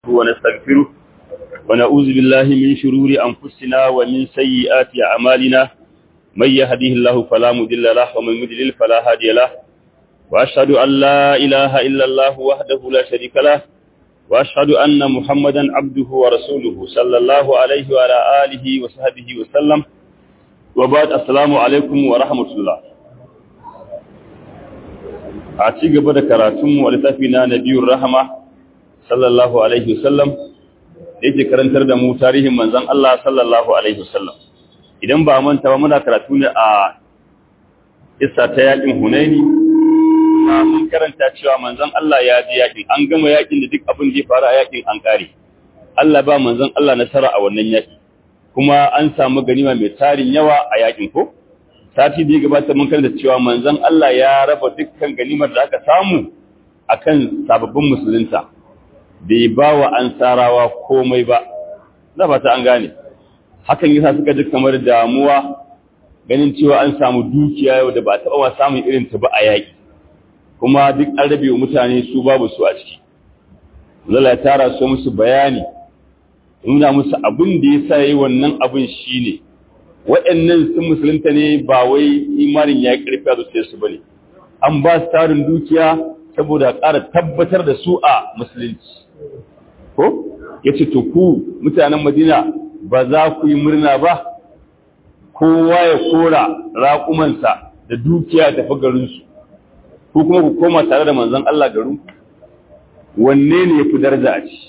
ونستغفره ونعوذ بالله من شرور أنفسنا ومن سيئات أعمالنا من يهده الله فلا مضل له ومن يضلل فلا هادي له وأشهد أن لا إله إلا الله وحده لا شريك له وأشهد أن محمدا عبده ورسوله صلى الله عليه وعلى آله وصحبه وسلم وبعد السلام عليكم ورحمة الله. a ci gaba da karatunmu a littafi na Nabiyur Rahama sallallahu alaihi wasallam da yake karantar da mu tarihin manzon Allah sallallahu alaihi wasallam. Idan ba manta ba muna karatu ne a kissa ta yakin Hunaini, mun karanta cewa manzon Allah ya ji yakin, an gama yakin da duk abin da ya faru a yakin an kare. Allah ba manzon Allah nasara a wannan yaki, kuma an samu ganima mai tarin yawa a yakin ko? Sati da ya gabata mun karanta cewa manzon Allah ya raba dukkan ganimar da aka samu akan sababbin musulunta, bai ba wa ansarawa komai ba. Na fata an gane. Hakan yasa suka ji kamar damuwa ganin cewa an samu dukiya yau da ba taɓa wa samun irin ta ba a yaƙi, kuma duk an rabe wa mutane su babu su a ciki. Allah ya tara su musu bayani, nuna musu abin da ya sa yi wannan abin shine waɗannan sun musulunta ne ba wai imanin ya ƙarfi a zuciyarsu ba ne, an ba su tarin dukiya saboda ƙara tabbatar da su a musulunci. Ko? Ya ce, to ku mutanen Madina ba za ku yi murna ba, kowa ya kora raƙumansa da dukiya tafi garinsu, ko kuma ku koma tare da manzon Allah garinku, wanne ne ya fi daraja a ci?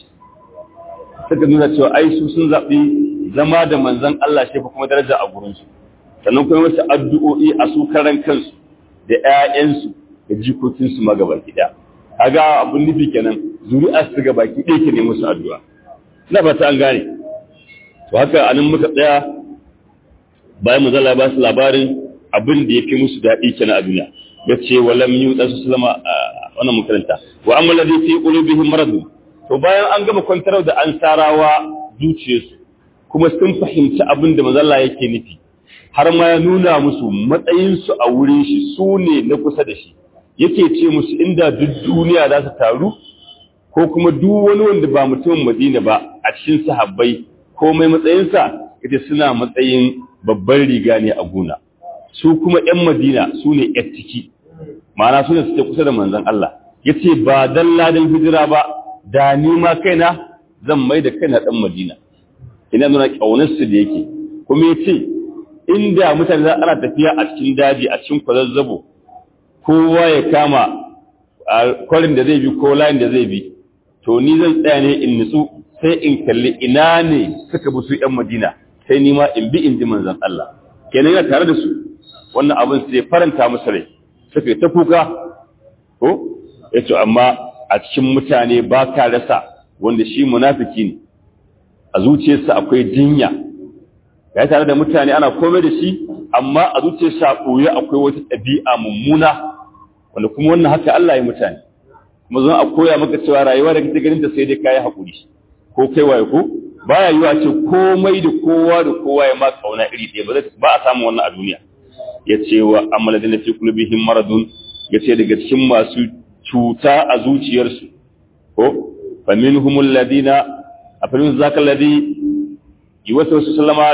Suka nuna cewa ai su sun zaɓi zama da manzon Allah shi fa kuma daraja a gurinsu, sannan kuma wasu addu'o'i a su karan kansu da ‘ya'yansu da jikokinsu magabaki ɗaya. Kaga abin nufi kenan zuri'a su gabaki ɗaya ke ne musu addu'a. Ina ba ta an gane. To haka anan muka tsaya bayan manzon Allah ba su labarin abin da ya fi musu daɗi kenan a duniya. Ya ce wa lam yu ɗansu sulama wannan makaranta. Wa amma ladai fi qulubihim maradun. To bayan an gama kwantar da ansarawa zuciyarsu, kuma sun fahimci abin da mazalla yake nufi, har ma ya nuna musu matsayinsu a wurin shi su ne na kusa da shi, yake ce musu inda duk duniya za su taru, ko kuma duk wani wanda ba mutumin Madina ba a cikin sahabbai komai matsayinsa, ita suna matsayin babban riga ne a gona. Su kuma ‘yan Madina su ne ‘yan ciki, ma'ana su ne suke kusa da manzon Allah. Ya ce ba dan ladan hijira ba, da ni ma kaina zan mai da kaina ɗan Madina. Ina nuna ƙaunarsu da yake, kuma ya ce inda mutane za ana tafiya a cikin daji a cikin kwazazzabo, kowa ya kama a kwarin da zai bi ko layin da zai bi, to ni zan tsaya ne in nutsu sai in kalli ina ne suka bi su ‘yan Madina, sai ni ma in bi in ji manzon Allah. Kenan yana tare da su, wannan abin sai faranta musu rai, suka yi ta kuka, ko? Ya ce amma a cikin mutane ba ka rasa wanda shi munafiki ne, a zuciyarsa akwai jinya, ya tare da mutane ana komai da shi, amma a zuciyarsa ɓoye akwai wata ɗabi'a mummuna, wanda kuma wannan haka Allah ya mutane. Kuma zan a koya maka cewa rayuwa da kake ganin ta sai dai kayi haƙuri, ko kai waye ko baya yiwa ce komai da kowa ya ma kauna iri ɗaya, ba a samu wannan a duniya. Ya ce wa amma ladina fi qulubihim maradun, ya ce daga cikin masu cuta a zuciyarsu, ko fa minhumul ladina afrin zaka ladhi yuwaswisu sallama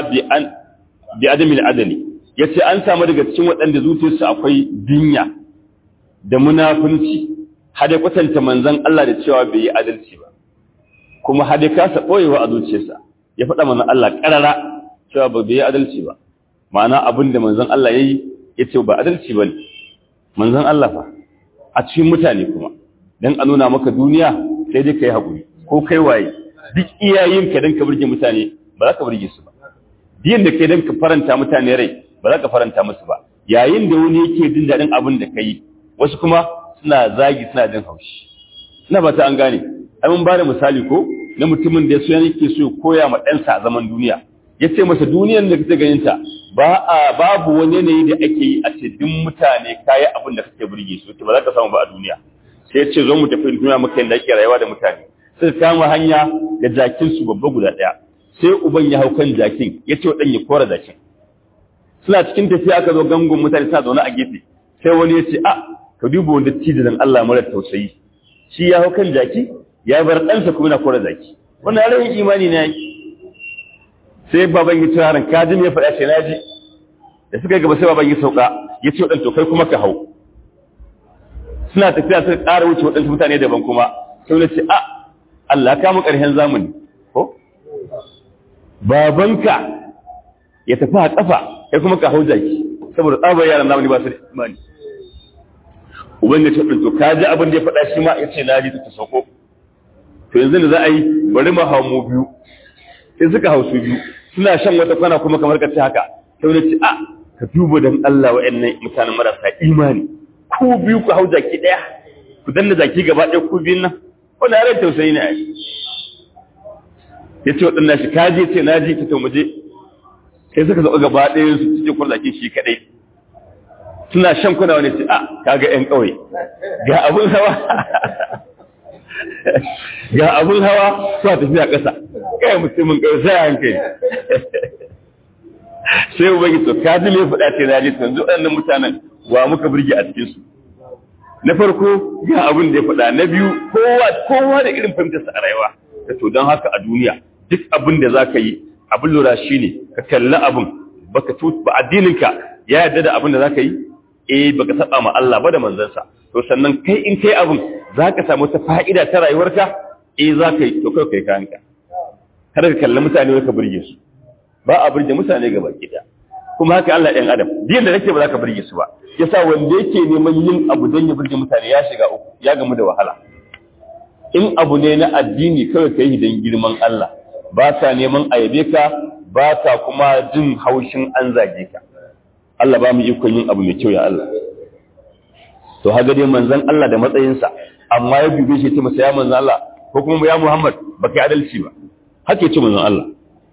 bi adamil adali. Yace an samu daga cikin waɗanda zuciyarsu akwai dinya da munafunci, hade kwatanta manzon Allah da cewa bai yi adalci ba, kuma hade kasa boyewa a zuciyarsa ya faɗa manzon Allah karara cewa bai yi adalci ba. Ma'ana abin da manzon Allah yayi yace ba adalci bane manzon Allah fa a cikin mutane, kuma dan a nuna maka duniya sai dai kai hakuri, ko kai waye duk iyayenka dan ka burge mutane ba za ka burge su ba, diyan da kai dan ka faranta mutane rai ba za ka faranta musu ba. Yayin da wani yake jin daɗin abin da kai, wasu kuma suna zagi suna jin haushi. Ina ba ta an gane. Ai mun ba da misali ko na mutumin da yake so ya koya ma ɗansa a zaman duniya, ya ce masa duniyar da kake ganin ta babu wani yanayi da ake yi a ce duk mutane kayi abin da kake burge su, ba za ka samu ba a duniya. Sai ya ce zo mu tafi duniya muka yanda ake rayuwa da mutane. Suka kama hanya da jakinsu babba guda ɗaya, sai uban ya hau kan jakin, ya ce wa ɗan ya kora jakin. Suna cikin tafiya aka zo gangun mutane suna zaune a gefe, sai wani ya ce ka duba wanda tijinin Allah mara tausayi, shi ya hau kan jaki ya bar ɗansa kuma na kora zaki wannan rayin imani ne yake sai baban ya taran kaji me faɗa ce naji da suka gaba sai baban ya sauka ya ce wadan to kai kuma ka hau suna tafiya suka ƙara wuce wadansu mutane daban kuma sai ne ce a Allah ka mu ƙarshen zamani ko babanka ya tafi a kafa kai kuma ka hau zaki saboda tsabar yaran zamani ba su da imani uban ya ce to kaji abin da ya faɗa shi ma ya ce naji ta sauko to yanzu da za a yi bari mu hau mu biyu sai suka hau su biyu suna shan wata kwana kuma kamar ka ce haka sai wani ce a ka duba dan Allah wa'annan mutanen marasa imani ku biyu ku hau zaki daya ku danna zaki gaba ɗaya ku biyun nan wannan yaran tausayi ne ai yace wadannan shi kaje ce naji ta to muje sai suka zo gaba ɗaya su cikin kur zaki shi kadai suna shan kuna wani ce a kaga ƴan kauye ga abun hawa ga abun hawa suna tafiya ƙasa kai mutumin ƙarfi sai hankali sai ubangi to kaji me faɗa ce na ji yanzu waɗannan mutanen wa muka burge a cikin su na farko ga abin da ya faɗa na biyu kowa da irin fahimtarsa a rayuwa to don haka a duniya duk abin da zaka yi abin lura shine ka kalli abin baka ba addininka ya yarda da abin da zaka yi baka saba ma Allah ba da manzansa to sannan kai in kai abin zaka samu ta fa'ida ta rayuwarka zaka yi to kai kanka kada ka kalli mutane ka burge su ba a burge mutane gaba gida kuma haka Allah ɗan adam din da nake ba za ka burge su ba yasa wanda yake neman yin abu don ya burge mutane ya shiga uku ya gamu da wahala in abu ne na addini kawai kai don girman Allah ba ka neman ayabe ka ba ka kuma jin haushin an zage ka Allah ba mu ikon yin abu mai kyau ya Allah to haka dai manzon Allah da matsayinsa amma ya dube shi ta masa ya manzon Allah ko kuma ya Muhammad baka yi adalci ba haka yace manzon Allah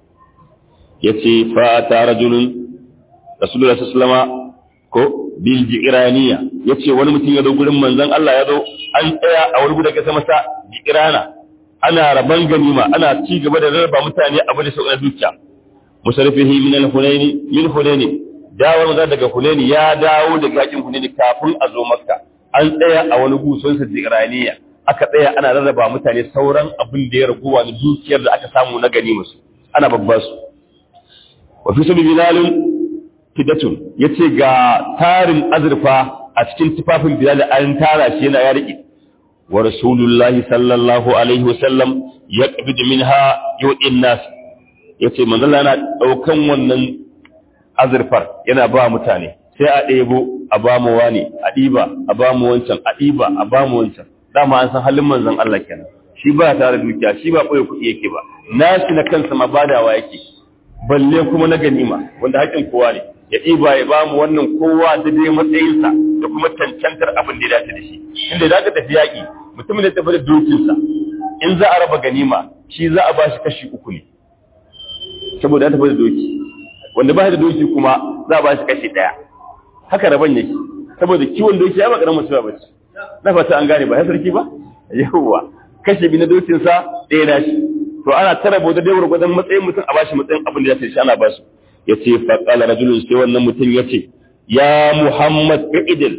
yace fa ta rajulun rasulullahi sallallahu alaihi wasallam ko bil jiraniya yace wani mutum ya zo gurin manzon Allah ya zo an tsaya a wani guda kasa masa jirana ana raban ganima ana ci gaba da rarraba mutane abu da sauƙin dukiya musarrifihi min al-hunaini dawar maza daga hunaini ya dawo daga yakin hunaini kafin a zo makka an tsaya a wani guson sa jiraniya aka tsaya ana rarraba mutane sauran abin da ya raguwa na dukiyar da aka samu na ganima su ana babba su wa fi sabi bilalin fidatun yace ga tarin azurfa a cikin tufafin bilal an tara shi yana ya rike wa rasulullahi sallallahu alaihi wasallam yaqbid minha yu'in nas yace manzo Allah yana daukan wannan azurfar yana ba mutane sai a ɗebo a ba mu wani a ɗiba a ba mu wancan a ɗiba a ba mu wancan dama an san halin manzon Allah kenan shi ba tare da dukiya shi ba koyi kuɗi yake ba nashi na kansa ma badawa yake balle kuma na ganima wanda haƙin kowa ne ya ɗiba ya ba mu wannan kowa da dai matsayinsa da kuma cancantar abin da ya dace da shi inda za ka tafi yaƙi mutumin da tafi da dokinsa in za a raba ganima shi za a ba shi kashi 3 ne saboda ya tafi da doki wanda ba shi da doki kuma za a ba shi kashi 1 haka raban yake saboda kiwon doki ya ba ƙaramin mutuwa ba ce na fata an gane ba ya sarki ba yawwa kashi 2 na dokinsa ɗaya na shi to ana tara bauta da gwargwadon matsayin mutum a bashi matsayin abin da ya ce shi ana basu yace fa qala rajulun sai wannan mutum yace ya Muhammad idil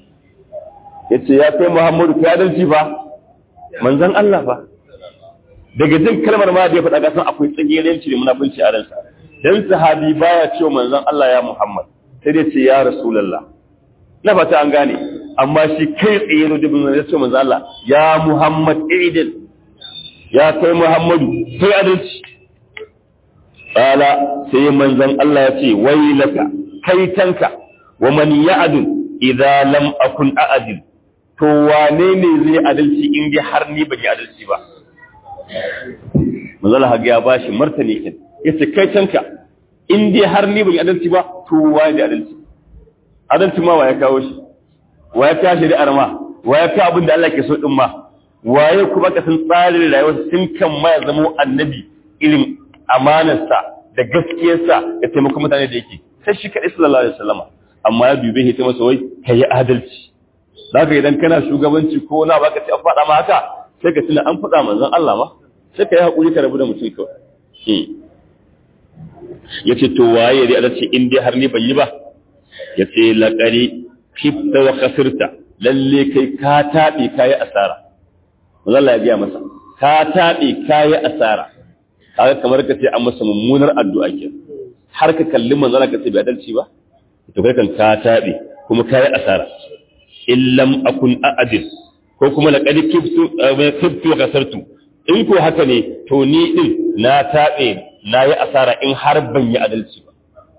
yace ya kai Muhammadu ka adalci fa manzon Allah fa daga jin kalmar ma da ya faɗa kasan akwai tsagiranci da munafunci a ransa dan sahabi baya cewa manzon Allah ya Muhammad sai dai ce ya Rasulullah na fata an gane amma shi kai tsaye ne da ya ce manzon Allah ya Muhammad idil ya kai Muhammadu sai adalci qala sai manzon Allah ya ce wailaka kaitanka wa man ya'dil idza lam akun a'dil to wane ne zai adalci in dai har ni ban yi adalci ba manzon Allah ya bashi martani kin yace kaitanka in dai har ni ban yi adalci ba to waye da adalci adalci ma waye kawo shi waye ka shari'ar ma waye ka abin da Allah ke so din ma waye kuma ka san tsarin rayuwar sun kan ma ya zama annabi irin amanarsa da gaskiyarsa da taimakon mutane da yake sai shi kaɗai sallallahu alaihi wasallama amma ya dube shi ta masa wai ka yi adalci zaka idan kana shugabanci ko na baka ce an faɗa ma haka sai ka tuna an faɗa manzon Allah ma sai ka yi hakuri ka rabu da mutum kawai yace to waye dai adalci in dai har ni ban yi ba yace laqari kifta wa khasirta lalle kai ka tabe kai asara manzon Allah ya biya masa ka taɓe kayi asara kaga kamar ka ce an masa mummunar addu'a ke har ka kalli manzala ka ce bai adalci ba to kai kan ka taɓe kuma kayi asara illam akun a'adil ko kuma laqad kibtu wa kasartu in ko haka ne to ni din na taɓe na yi asara in har ban yi adalci ba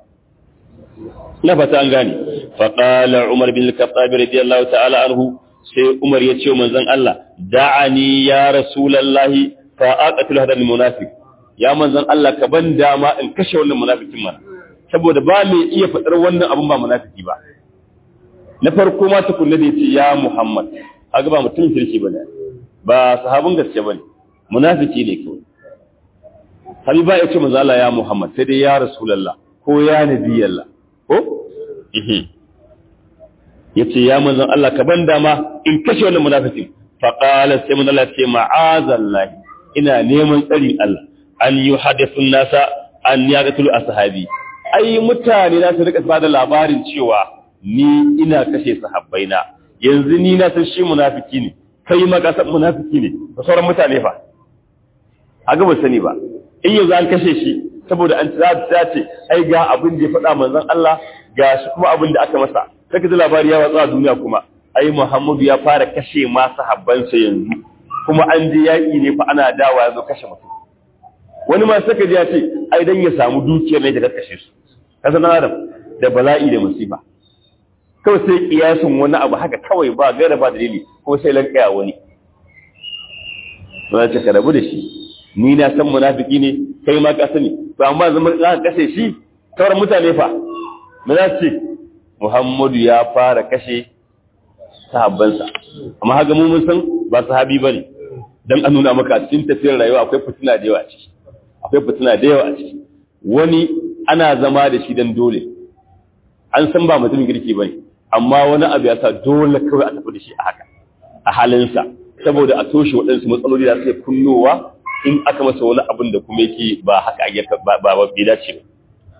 na fata an gane faqala umar bin al-khattab radiyallahu ta'ala anhu sai umar ya ce manzon Allah da'ani ya rasulullahi fa aqatul hadal munafiq ya manzon Allah ka ban dama in kashe wannan munafikin mana saboda ba mai iya fadar wannan abun ba munafiki ba na farko ma tukunna da yace ya Muhammad kaga ba mutum kirki bane ba sahabin gaske bane munafiki ne kawai habiba ya ce manzon Allah ya Muhammad sai dai ya rasulullah ko ya nabiyallah ko yace ya manzon Allah ka ban dama in kashe wannan munafikin fa qala sai manzon Allah ce ma'azallahi ina neman tsarin Allah an yuhaddithu nasa an yaqtulu ashabi ai mutane na su rika bada labarin cewa ni ina kashe sahabbaina yanzu ni na san shi munafiki ne kai ma ka san munafiki ne da sauran mutane fa aga ba sani ba in yanzu an kashe shi saboda an ce ai ga abin da ya faɗa manzon Allah ga shi kuma abin da aka masa kake da labari ya watsa duniya kuma ai Muhammadu ya fara kashe ma sahabbansa yanzu kuma an je yaki ne fa ana dawa yazo kashe mutum wani ma saka ji ya ce ai dan ya samu dukiyar ne da kashe su kasa na Adam da bala'i da musiba kawai sai kiyasin wani abu haka kawai ba gaira ba dalili ko sai lankaya wani ba ta karabu da shi ni na san munafiki ne kai ma ka sani to amma zama za ka kashe shi sauran mutane fa me za su ce Muhammadu ya fara kashe sahabbansa amma haka mu mun san ba sahabi bane dan an nuna maka cikin tafiyar rayuwa akwai fitina da yawa a ciki akwai fitina da yawa a ciki wani ana zama da shi dan dole an san ba mutumin girki bane amma wani abu ya sa dole kawai a tafi da shi a haka a halinsa saboda a toshe waɗansu matsaloli da suke kunnowa in aka masa wani abin da kuma yake ba haka ba bai dace ba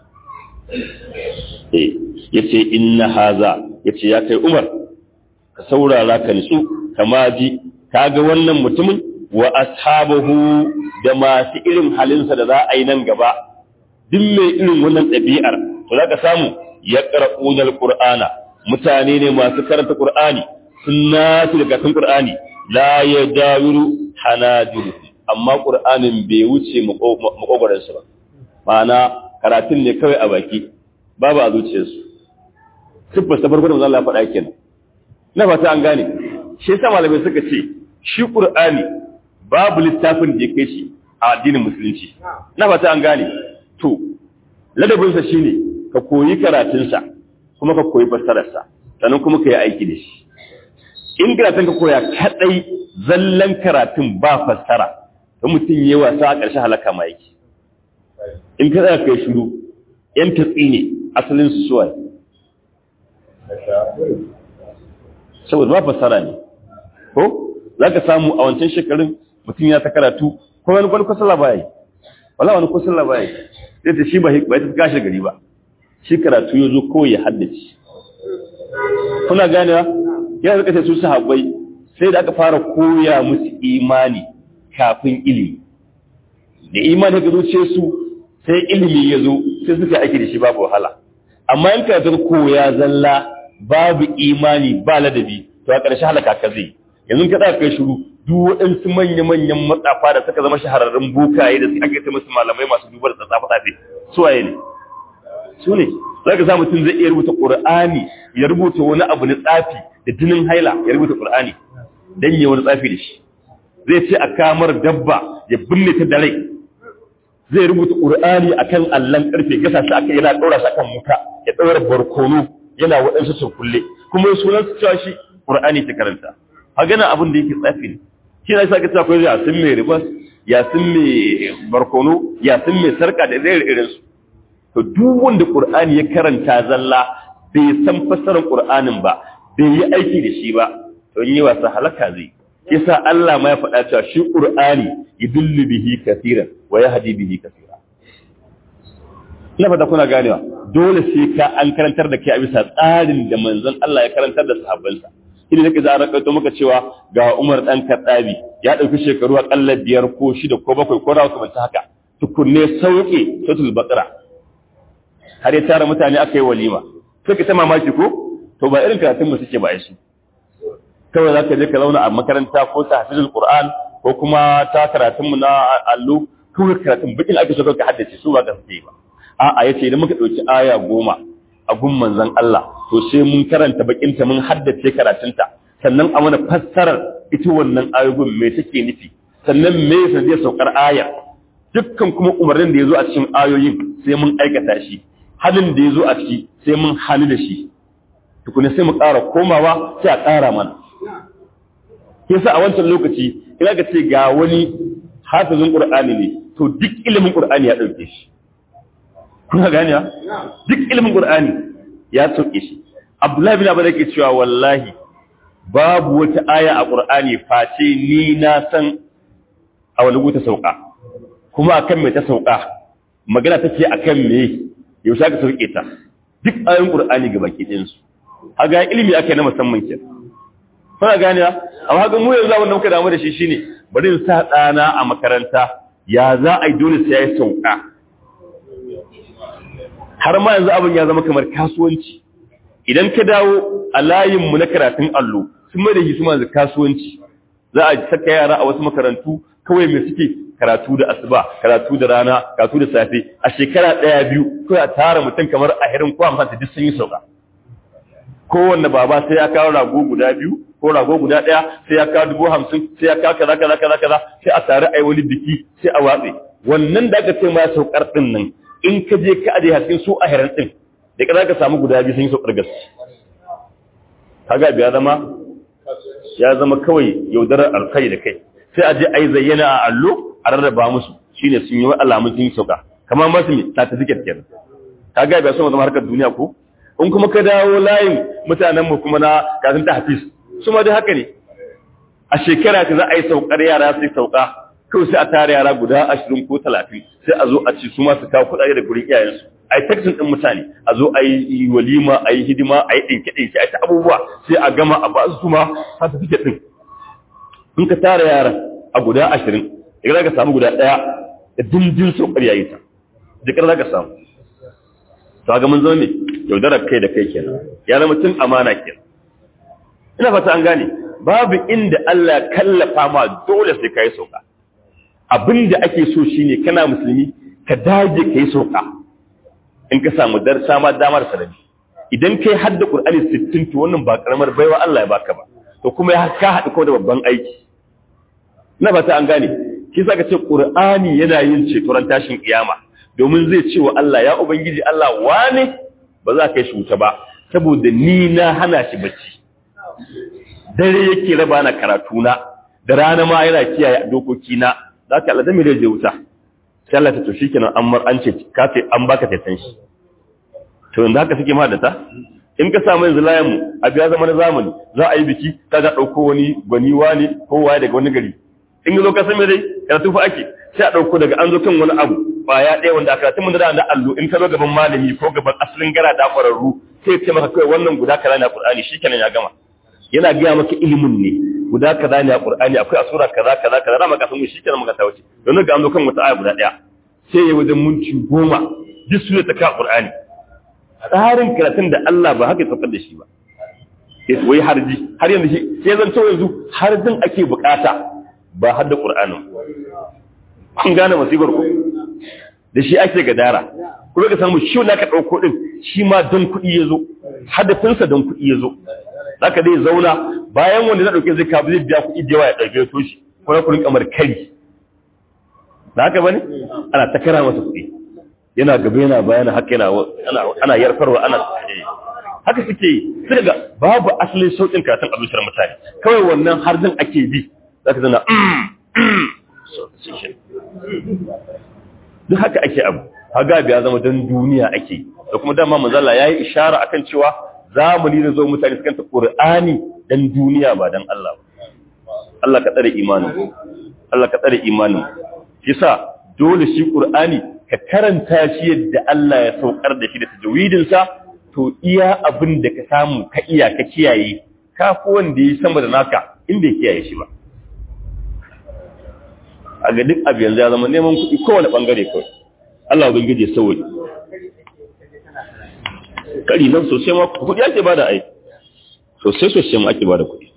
yace inna haza yace ya kai Umar ka saurara ka nitsu kama ji kaga wannan mutumin wa ashabuhu da masu irin halinsa da za a yi nan gaba duk mai irin wannan ɗabi'ar to zaka samu yaqra'una alqur'ana mutane ne masu karanta qur'ani sunnatu daga kan qur'ani la yadawiru hanajiru amma qur'anin bai wuce makogoran su ba ma'ana karatun ne kawai a baki babu a zuciyarsu sifar ta farko da manzo Allah ya faɗa kenan na fata an gane shi yasa malamai suka ce shi qur'ani babu littafin da ya kai shi a addinin musulunci na fata an gane to ladabin sa shine ka koyi karatun sa kuma ka koyi fassarar sa sannan kuma ka yi aiki da shi in karatun ka koya kadai zallan karatun ba fassara to mutum yayi wasa a ƙarshen halaka ma yake in ka tsaya kai shiru yan tatsi ne asalin su suwa saboda ba fassara ne ko za ka samu a wancan shekarun mutum ya ta karatu ko wani kusa labari wala wani kusa labari sai ta shi ba ta gashi gari ba shi karatu ya zo kawai ya haddace kuna ganewa yana zaka ce su sahabbai sai da aka fara koya musu imani kafin ilimi da imani ga zuciya su sai ilimi ya zo sai suka aiki da shi babu wahala amma in karatun koya zalla babu imani ba ladabi to a ƙarshe halaka ka zai yanzu ka tsaya kai shiru duk waɗansu manya-manyan matsafa da suka zama shahararrun bukaye da ake ta musu malamai masu dubar da tsafa-tsafe su waye ne su ne za ka sa mutum zai iya rubuta ƙur'ani ya rubuta wani abu na tsafi da jinin haila ya rubuta ƙur'ani don yi wani tsafi da shi zai ce a kamar dabba ya binne ta da rai zai rubuta ƙur'ani a kan allon ƙarfe gasa shi aka yana ɗaura shi akan wuta ya ɗaura barkono yana waɗansu surkulle kuma sunan su cewa shi ƙur'ani ta karanta a gana abin da yake tsafi ne shi na sake cewa akwai yasin mai ribas yasin mai barkono yasin mai sarka da zai irin su to duk wanda ƙur'ani ya karanta zalla bai san fassarar ƙur'anin ba bai yi aiki da shi ba to yi wasa halaka zai yasa Allah ma ya faɗa cewa shi ƙur'ani yudullu bihi kaseeran wa yahdi bihi kaseera ina fata kuna ganewa dole sai ka an karantar da kai a bisa tsarin da manzon Allah ya karantar da sahabbansa idan nake za a rakaito maka cewa ga Umar dan Khattabi ya dauki shekaru akalla 5 ko 6 ko 7 ko rawa kamar haka tukunne sauke suratul baqara har ya tara mutane aka yi walima sai ka ta mamaki ko to ba irin karatun mu suke ba shi kawai zaka je ka zauna a makaranta ko ta hafizul qur'an ko kuma ta karatun mu na allo ko karatun bikin ake so ka haddace su ba gaske ba a'a yace idan muka dauki aya 10 a gun manzon Allah to sai mun karanta bakin ta mun haddace karatunta sannan a mana fassarar ita wannan ayoyin me take nufi sannan me yasa zai saukar aya dukkan kuma umarnin da yazo a cikin ayoyin sai mun aikata shi halin da yazo a ciki sai mun hali da shi tukuna sai mu ƙara komawa sai a ƙara mana yasa a wancan lokaci ina ga ce ga wani hafizin Qur'ani ne to duk ilimin Qur'ani ya dauke shi kuna gani duk ilimin Qur'ani ya dauke shi Abdullahi bin Abbas yake cewa wallahi babu wata aya a Qur'ani face ni na san a wani guta sauka kuma akan me ta sauka magana take akan me yaushe aka sauke ta duk ayoyin Qur'ani gabaki ɗayan su haga ilimi ake na musamman ke kuna gani amma ga mu yanzu wannan muka damu da shi shine bari in sa dana a makaranta ya za a yi dole sai ya sauka har ma yanzu abin ya zama kamar kasuwanci idan ka dawo a layin mu na karatun allo sun mai da shi kuma kasuwanci za a saka yara a wasu makarantu kawai me suke karatu da asuba karatu da rana karatu da safe a shekara 1-2 ko a tara mutum kamar a hirin ko amfanta duk sun yi sauka kowanne baba sai ya kawo rago guda 2 ko rago guda 1 sai ya kawo 50,000 sai ya kawo kaza sai a tare ai wani biki sai a watsi wannan da aka ce ma saukar din nan in ka je ka aje haskin su a hirin din da kaza ka samu guda 2 sun yi saukar gaske kaga biya ya zama kawai yaudarar alkai da kai sai a je ai zayyana a allo a rarraba musu shine sun yi alamun sun yi sauka kamar masu mai certificate kenan kaga biya sun zama harkar duniya ko in kuma ka dawo layin mutanen mu kuma na kafin ta hafiz su ma dai haka ne a shekara ta za a yi saukar yara sai sauka kawai sai a tare yara guda 20 ko 30 sai a zo a ci su ma su kawo kuɗaɗe da gurin iyayensu a yi taxin ɗin mutane a zo a yi walima a yi hidima a yi ɗinke-ɗinke a yi ta abubuwa sai a gama a ba su ma certificate ɗin in ka tara yaran a guda 20 daga za ka samu guda ɗaya da dindin saukar yayi ta jikar za ka samu ta ga mun zama ne yaudarar kai da kai kenan ya zama tun amana kenan ina fata an gane babu inda Allah ya kallafa ma dole sai kai sauka abinda ake so shine kana musulmi ka dage kai sauka in ka samu darsa ma damar sanadi idan kai hadda Qur'ani 60 to wannan ba karamar baiwa Allah ya baka ba to kuma ya ka hadu ko da babban aiki ina fata an gane shi saka ce Qur'ani yana yin ceton tashin kiyama domin zai ce wa Allah ya ubangiji Allah wane ba za ka yi shi wuta ba saboda ni na hana shi bacci dare yake raba na karatu na da rana ma yana kiyaye dokoki na za ka Allah da me zai wuta sai Allah ta to shikenan an ce ka ce an baka taitan shi to inda haka suke ma da ta in ka samu yanzu layan mu a biya zama na zamani za a yi biki ka ga dauko wani gwani wani ko waye daga wani gari in zo ka san me dai karatu fa ake sai a dauko daga an zo kan wani abu baya ɗaya wanda karatun mun da allo in ka zo gaban malami ko gaban asalin gara da kwararru sai ce maka kai wannan guda kaza ne a Qur'ani shikenan ya gama yana ga maka ilimin ne guda kaza ne a Qur'ani akwai a sura kaza da maka san mu shikenan maka ta wuce don ga an zo kan wata aya guda ɗaya sai ya wajen minti 10 duk sura ta ka Qur'ani tsarin karatun da Allah ba haka tsafar da shi ba sai wai harji har yanzu sai zan to yanzu harjin ake bukata ba hadda Qur'anin kun gane masibar ku da shi ake gadara kuma ka samu shi wanda ka dauko din shi ma dan kuɗi yazo hadafinsa dan kuɗi yazo zaka dai zauna bayan wanda na dauke zai ka zai biya kuɗi da yawa ya dauke to shi kuma kullun kamar kari da haka bane ana takara masa kuɗi yana gaba yana bayana haka yana ana yarfarwa ana haka suke sai ga babu asalin saukin karatun abincin mutane kawai wannan harzin ake bi zaka zana duk haka ake abu haga biya zama don duniya ake da kuma dama manzala yayi ishara akan cewa zamani da zo mutane sukan ta Qur'ani dan duniya ba dan Allah ba Allah ka tsare imanin Allah ka tsare imanin kisa dole shi Qur'ani ka karanta shi yadda Allah ya saukar da shi da tajwidin sa to iya abin da ka samu ka iya ka kiyaye kafi wanda yi sama da naka in bai kiyaye shi ba. A ga duk abu yanzu ya zama neman kuɗi kowane ɓangare kawai. Allah ubangiji ya sauwaye. Kari nan sosai ma kuɗi ake bada ai. Sosai ma ake bada kuɗi.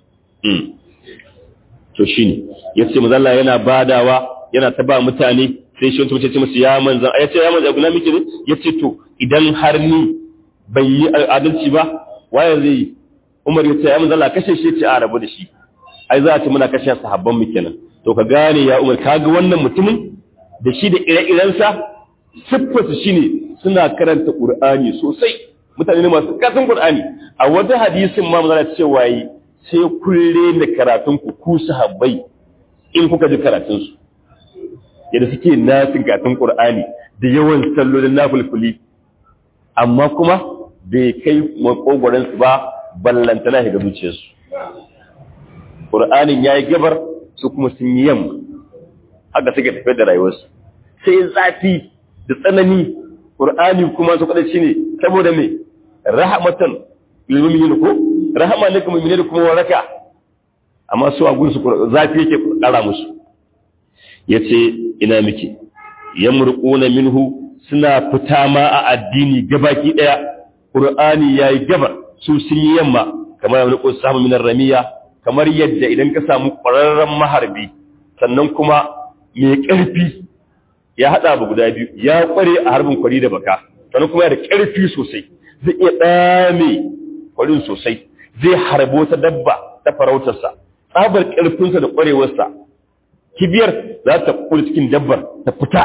To shine yace manzo Allah yana badawa yana ta ba mutane sai shi wanda ce musu ya manzan ya ce ya manzan guna miki ne yace to idan har ni ban yi adalci ba waye zai yi? Umar yace ya manzan Allah kashe shi ce a rabu da shi ai za a ce muna kashe sahabban mu kenan. To ka gane ya Umar kaga wannan mutumin da shi da ire-irensa siffarsu shine suna karanta Qur'ani sosai, mutane ne masu karatun Qur'ani. A wata hadisin ma manzon Allah cewa yi sai kulle da karatun ku sahabbai in kuka ji karatun su yadda suke nasin karatun Qur'ani da yawan sallolin nafilfuli, amma kuma bai kai makogoran su ba ballantana ga zuciyarsu. Qur'anin yayi gabar su kuma sun yi yamma, haka suke tafiyar da rayuwarsu sai zafi da tsanani. Qur'ani kuma su kada shine saboda me rahmatan lil mu'minin ko rahama ne kuma mu'minin kuma waraka, amma su a gunsu zafi yake kara musu. Yace ina miki yamruquna minhu suna fita ma a addini gabaki daya. Qur'ani yayi gabar su sun yi yamma kamar yamruqu samu min ramiya, kamar yadda idan ka samu ƙwararren maharbi sannan kuma mai ƙarfi ya haɗa abu guda biyu, ya ƙware a harbin kwari da baka sannan kuma yana da ƙarfi sosai, zai iya ɗame kwarin sosai, zai harbo ta dabba ta farautarsa, tsabar ƙarfinsa da ƙwarewarsa kibiyar za ta ƙuri cikin dabbar ta fita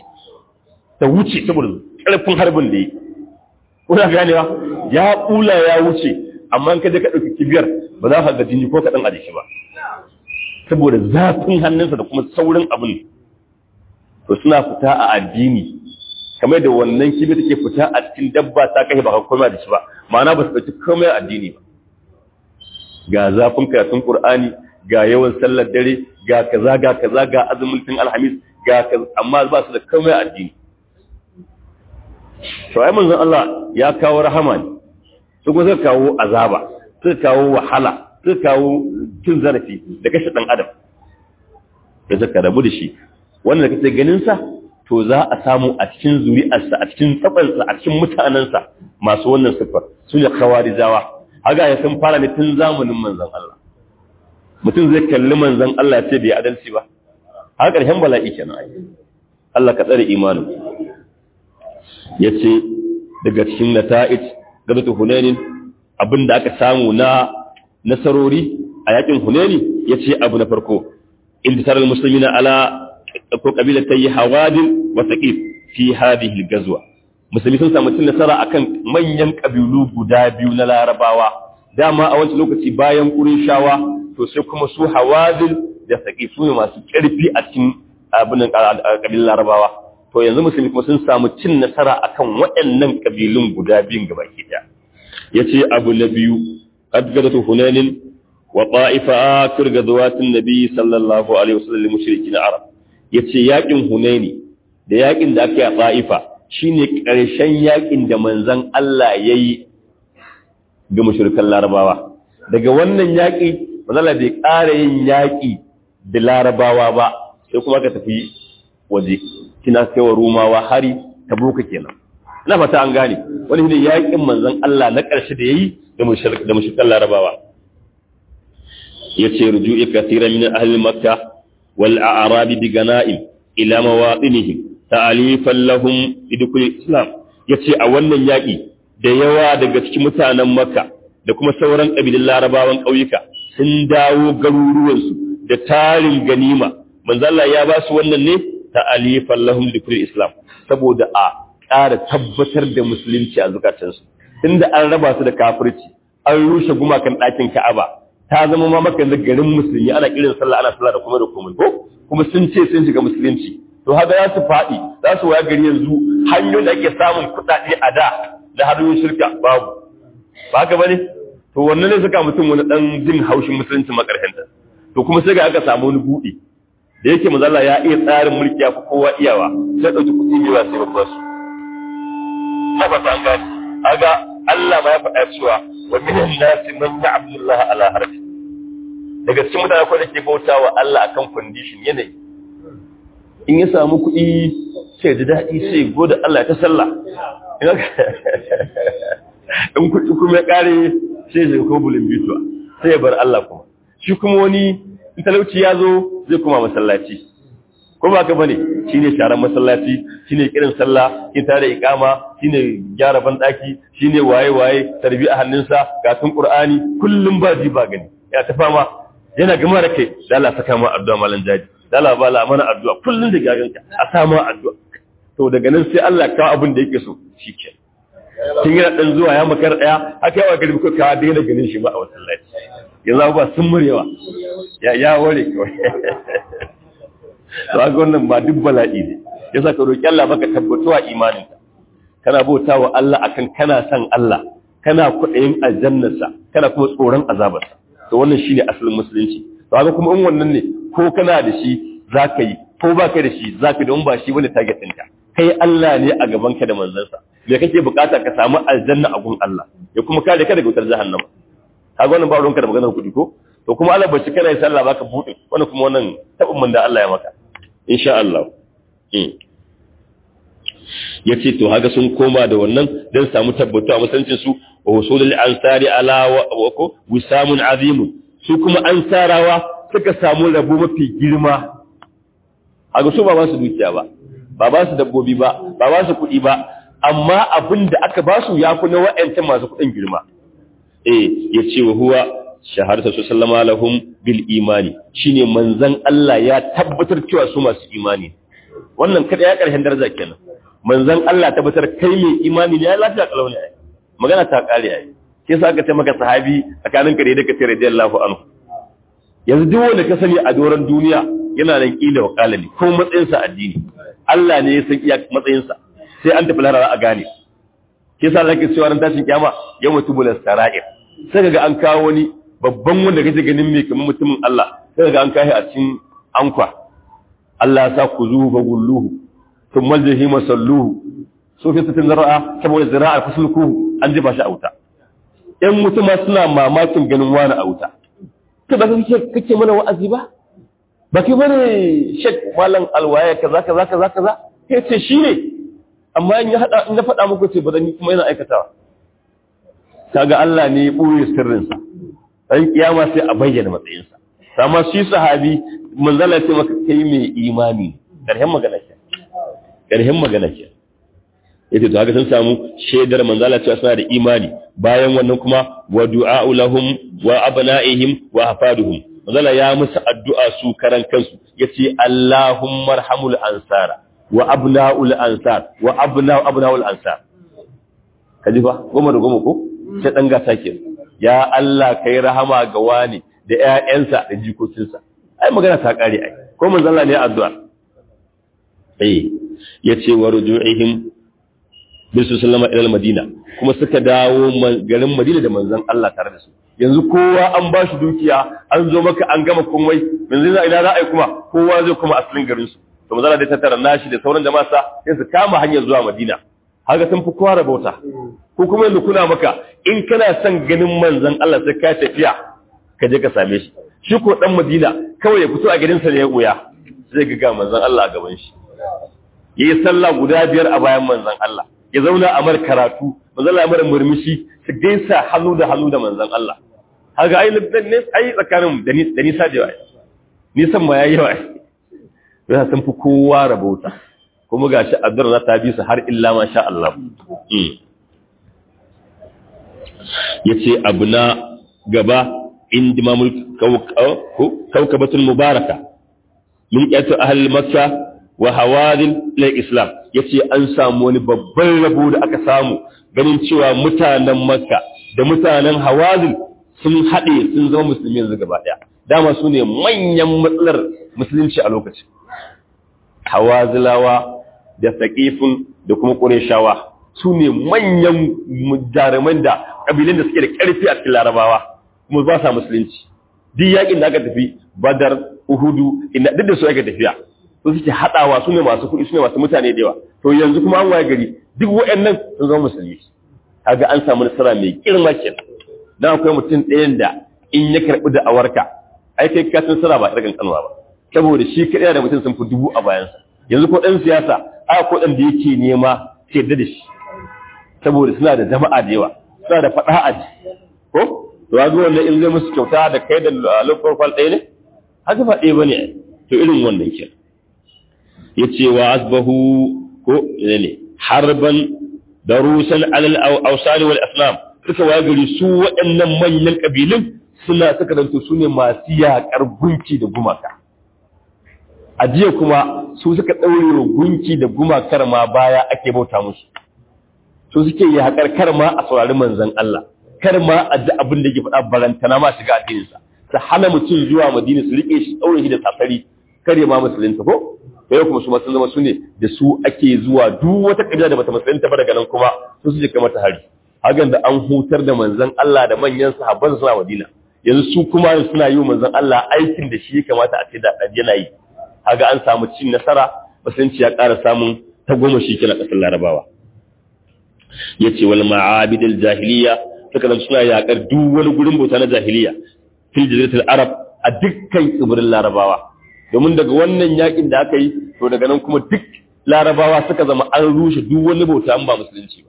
ta wuce saboda ƙarfin harbin da yi. Kuna ganewa ya ƙula ya wuce, amma ka je ka ɗauki kibiyar ba za ka ga jini ko kaɗan a jiki ba saboda zafin hannunsa da kuma saurin abin. To suna fita a addini kamar da wannan kibiyar take fita a cikin dabba ta kai ba ka koma da shi ba, ma'ana ba su ɗauki komai a addini ba. Ga zafin karatun Qur'ani, ga yawan sallar dare, ga kaza ga azumin tun alhamis, ga kaza, amma ba su da komai a addini. To ai manzon Allah ya kawo rahama ne, su kuma suka kawo azaba, suka kawo wahala, suka kawo cin zarafi da kashe ɗan adam da suka rabu da shi. Wannan da kace ganin sa to za a samu a cikin zuri'arsa, a cikin tsabansa, a cikin mutanensa masu wannan siffar su ne khawarijawa. Haga ya sun fara ne tun zamanin manzon Allah. Mutum zai kalli manzon Allah ya ce bai adalci ba, har ƙarshen bala'i kenan ai. Allah ka tsare imanin. Yace daga cikin nata'ij gabatu Hunainin abinda aka samu na nasarori a yakin Hunaini, yace abu na farko intisaral muslimina ala ko kabilatay Hawadin wa Saqif fi hadhihi al-ghazwa. Musulmi sun samu cin nasara akan manyan kabilu guda biyu na Larabawa. Dama a wancan lokaci bayan Qurayshawa to sai kuma su Hawadin da Saqif su ne masu ƙarfi a cikin abin kabilan Larabawa. To yanzu musulmi kuma sun samu cin nasara akan waɗannan kabilun guda biyun gabaki daya. Yace abu na biyu adgadatu Hunainin wa ta'ifa akhir ghazwatin nabi sallallahu alaihi wasallam mushrikin arab. Yace yakin Hunaini da yakin da aka yi a Ta'ifa shine ƙarshen yakin da manzon Allah yayi ga mushrikan Larabawa. Daga wannan yaki manzon Allah bai ƙara yin yaki da Larabawa ba, sai kuma ka tafi waje kina kaiwa Rumawa hari Tabuka kenan. Ina fata an gane wani ne yakin manzon Allah na ƙarshe da yayi da mushrikan Larabawa. Yace ruju'i kathiran min ahli Makkah wal a'rab bi ganaim ila mawatinihim ta'alifan lahum idukul Islam. Yace a wannan yaki da yawa daga cikin mutanen Makka da kuma sauran kabilan Larabawan ƙauyuka sun dawo garuruwansu da tarin ganima. Manzo Allah ya ba su wannan ne ta'alifan lahum idukul Islam saboda a ƙara tabbatar da musulunci a zukatansu. Tunda an raba su da kafirci, an rushe gumakan ɗakin Ka'aba, ta zama ma maka da garin musulmi, ana kiran sallah, ana sallah da kuma da komai ko kuma sun ce sun shiga musulunci. To haka za su faɗi, za su waya gari yanzu hanyoyin da ake samun kuɗaɗe a da hanyoyin shirka babu. Ba haka bane? To wannan ne suka mutum wani ɗan jin haushin musulunci makarhenta. To kuma sai ga aka samu wani buɗe. Da yake manzo Allah ya iya tsarin mulki ya fi kowa iyawa, sai ɗauki kuɗi mai ba sai ba su. Haka ta gani. Aga Allah ma ya faɗa cewa wa minan nasi man ya'budu Allah ala harfi daga cikin mutane ko da ke bautawa Allah akan condition yanayi in ya samu kuɗi sai da daɗi sai gode Allah ta sallah in kuɗi kuma ya ƙare sai zai ko bulin bituwa sai ya bar Allah kuma shi kuma wani in talauci ya zo zai kuma masallaci ko ba ka bane shine sharan masallaci shine kiran sallah kin tare iqama shine gyara ban daki shine waye tarbi a hannunsa gatun qur'ani kullum ba ji ba gani ya ta fama yana gama da kai da Allah saka ma addu'a malan jaji da Allah bala mana addu'a kullum da gaganka a sa ma addu'a to daga nan sai Allah ka abin da yake so shikenan kin yana dan zuwa ya makar daya haka yawa gari ko ka daina ganin shi ba a masallaci yanzu ba sun muryawa ya ware kawai to ga wannan ba duk bala'i ne yasa ka roki Allah baka tabbatuwa imaninka kana bautawa Allah akan kana san Allah kana kudayin aljannarsa kana kuma tsoron azabarsa to wannan shine asalin musulunci to ga kuma in wannan ne ko kana da shi zaka yi ko baka da shi zaka don ba shi bane target ɗinka kai Allah ne a gaban ka da manzansa me kake bukata ka samu aljanna a gun Allah ya kuma kare ka daga wutar jahannama kaga wannan ba ruwanka da maganar kudi ko to kuma Allah bace kana yi sallah baka bude wannan kuma wannan tabin mun da Allah ya maka insha Allah yace to haga sun koma da wannan dan samu tabbata musancin su wa usulul ansari ala wa ko wisamun azim su kuma ansarawa suka samu rabo mafi girma haga su ba su dukiya ba ba su dabbobi ba su kuɗi ba amma abin da aka ba su yafi na wa'ancan masu kuɗin girma yace wa huwa shahadatu sallama lahum bil imani shine manzon Allah ya tabbatar cewa su masu imani wannan kada ya karshen daraja kenan manzon Allah tabbatar kai mai imani ne ya lafiya kalau ne magana ta kare ai sai sa aka ce maka sahabi tsakanin kare da kace radiyallahu anhu yanzu duk wanda ka sani a doran duniya yana nan kila wa kalali ko matsayin sa addini Allah ne ya san iya matsayin sa sai an tafi larara a gane sai sa zaka cewa ran tashin kiyama yawma tubul sara'ir sai kaga an kawo wani babban wanda kake ganin me kamar mutumin Allah sai kaga an kai a cikin ankwa Allah ya sa ku zuhu bagulluhu thumma jahima salluhu so fi tatin zara'a saboda zara'a fasulku an jiba shi a wuta ɗan mutuma suna mamakin ganin wani a wuta kai ba kake mana wa'azi ba kai bane shek malam alwaya kaza kai ce shine amma in ya faɗa muku ce ba ni kuma yana aikatawa kaga Allah ne ya ɓoye sirrinsa dan kiyama sai a bayyana matsayinsa amma shi sahabi manzala ce maka kai mai imani ƙarshen magana ke yace to haka sun samu shaidar manzala cewa suna da imani bayan wannan kuma wa du'a'u lahum wa abna'ihim wa hafaduhum manzala ya musu addu'a su karan kansu yace Allahumma arhamul ansara wa abna'ul ansar wa abna'ul ansar kaji fa goma da goma ko sai dan gasa ke ya Allah kai rahama ga wani da ƴaƴansa da jikokinsa ai magana ta kare ai ko manzon Allah ne addu'a yace wa ruju'ihim bisu sallama ila madina kuma suka dawo garin Madina da manzon Allah tare da su yanzu kowa an ba shi dukiya an zo maka an gama komai yanzu ina za a yi kuma kowa zai kuma asalin garin su to manzon Allah dai tattara nashi da sauran jama'a sai su kama hanyar zuwa Madina haka sun fi kowa rabauta ko kuma yanzu kuna maka in kana son ganin manzon Allah sai ka tafiya ka je ka same shi shi ko dan Madina kawai ya fito a gidansa ne ya goya zai ga manzon Allah a gaban shi yayi sallah guda 5 a bayan manzon Allah ya zauna a mar karatu manzon Allah ya mar murmushi su gaisa hannu da manzon Allah haka ai tsakanin da nisa da yawa nisan ma yayi yawa sai sun fi kowa rabauta kuma gashi addu'ar za ta bi su har illa ma sha Allah yace abuna gaba indimamul kawkabatul mubaraka min qiyatu ahli makkah wa hawadil lil islam yace an samu wani babban rabo da aka samu ganin cewa mutanen makka da mutanen hawadil sun hade sun zama musulmi yanzu gaba daya dama su ne manyan matsalar musulunci a lokacin hawazilawa da saqifun da kuma qurayshawa su ne manyan jaruman da kabilan da suke da karfi a cikin larabawa kuma ba sa musulunci duk yakin da aka tafi badar uhudu inda duk da su aka tafiya su suke hadawa su ne masu kuɗi su ne masu mutane da yawa to yanzu kuma an waye gari duk waɗannan sun zama musulmi kaga an samu nasara mai girma kenan dan akwai mutum ɗayan da in ya karɓi da awarka ai kai ka san sara ba irgan kanwa ba saboda shi kadai da mutum sun fi 1000 a bayansa yanzu ko dan siyasa a ko dan da yake nema sai da shi saboda suna da jama'a da yawa suna da fada a ji ko to ga wannan in zai musu kyauta da kai da lokacin kwal ɗaya ne haka fa ɗaya bane to irin wannan ke yace wa asbahu ko ne harban darusan alal awsal wal asnam suka wagari su waɗannan manyan kabilun suna suka danto su ne masu yaƙar gunki da gumaka a jiya kuma su suka ɗaure gunki da gumakar ma baya ake bauta musu su suke yaƙar kar ma a saurari manzon Allah kar ma a ji abin da yake faɗa barantana ma shiga addininsa ta hana mutum zuwa Madina su rike shi ɗaure shi da safari kar ya ma musulunta ko yau kuma su ma sun zama su ne da su ake zuwa duk wata kabila da bata musulunta ba daga nan kuma su suke kai mata hari hakan da an hutar da manzon Allah da manyan sahabban suna Madina yanzu su kuma suna yi manzon Allah aikin da shi kamata a ce da yana yi haga an samu cin nasara musulunci ya ƙara samun tagomashi kina ƙasar Larabawa yace wal ma'abid al jahiliya suka zama suna yaƙar duk wani gurin bauta na jahiliya fil jaziratul arab a dukkan tsibirin Larabawa domin daga wannan yakin da aka yi to daga nan kuma duk Larabawa suka zama an rushe duk wani bauta an ba musulunci ba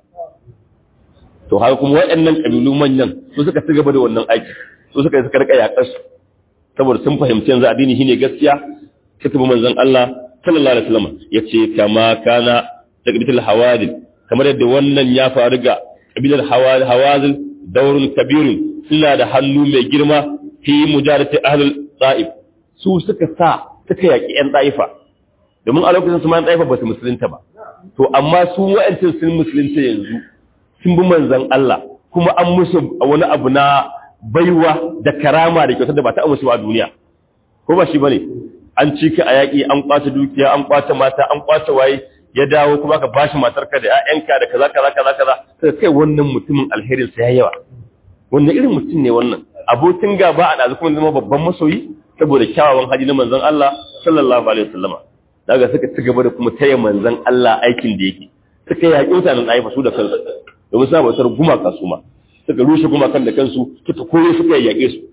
to haka kuma waɗannan kabilu manyan su suka ci gaba da wannan aiki su suka rika yaƙar su saboda sun fahimci yanzu addini shine gaskiya suka bi manzon Allah sallallahu alaihi wasallam yace kama kana taqbitul hawadil kamar yadda wannan ya faru ga kabilar hawazil daurun kabirun suna da hannu mai girma fi mujarati ahlul ta'if su suka yaki yan ta'ifa domin a lokacin su ma yan ta'ifa ba su musulunta ba to amma su wa'ancin sun musulunta yanzu sun bi manzon Allah kuma an musu wani abu na baiwa da karama da kyautar da ba ta musu a duniya ko ba shi bane an ci ka a yaƙi an kwace dukiya an kwace mata an kwace waye ya dawo kuma ka bashi matarka da ƴaƴanka da kaza sai kai wannan mutumin alherin sa yayi yawa wannan irin mutum ne wannan abokin gaba a dazu kuma zama babban masoyi saboda kyawawan haji na manzon Allah sallallahu alaihi wasallama daga suka ci gaba da kuma taya manzon Allah aikin da yake suka yaƙi mutanen aifa su da kansu domin suna bautar gumaka su ma suka rushe gumakan da kansu suka koyo suka yaƙe su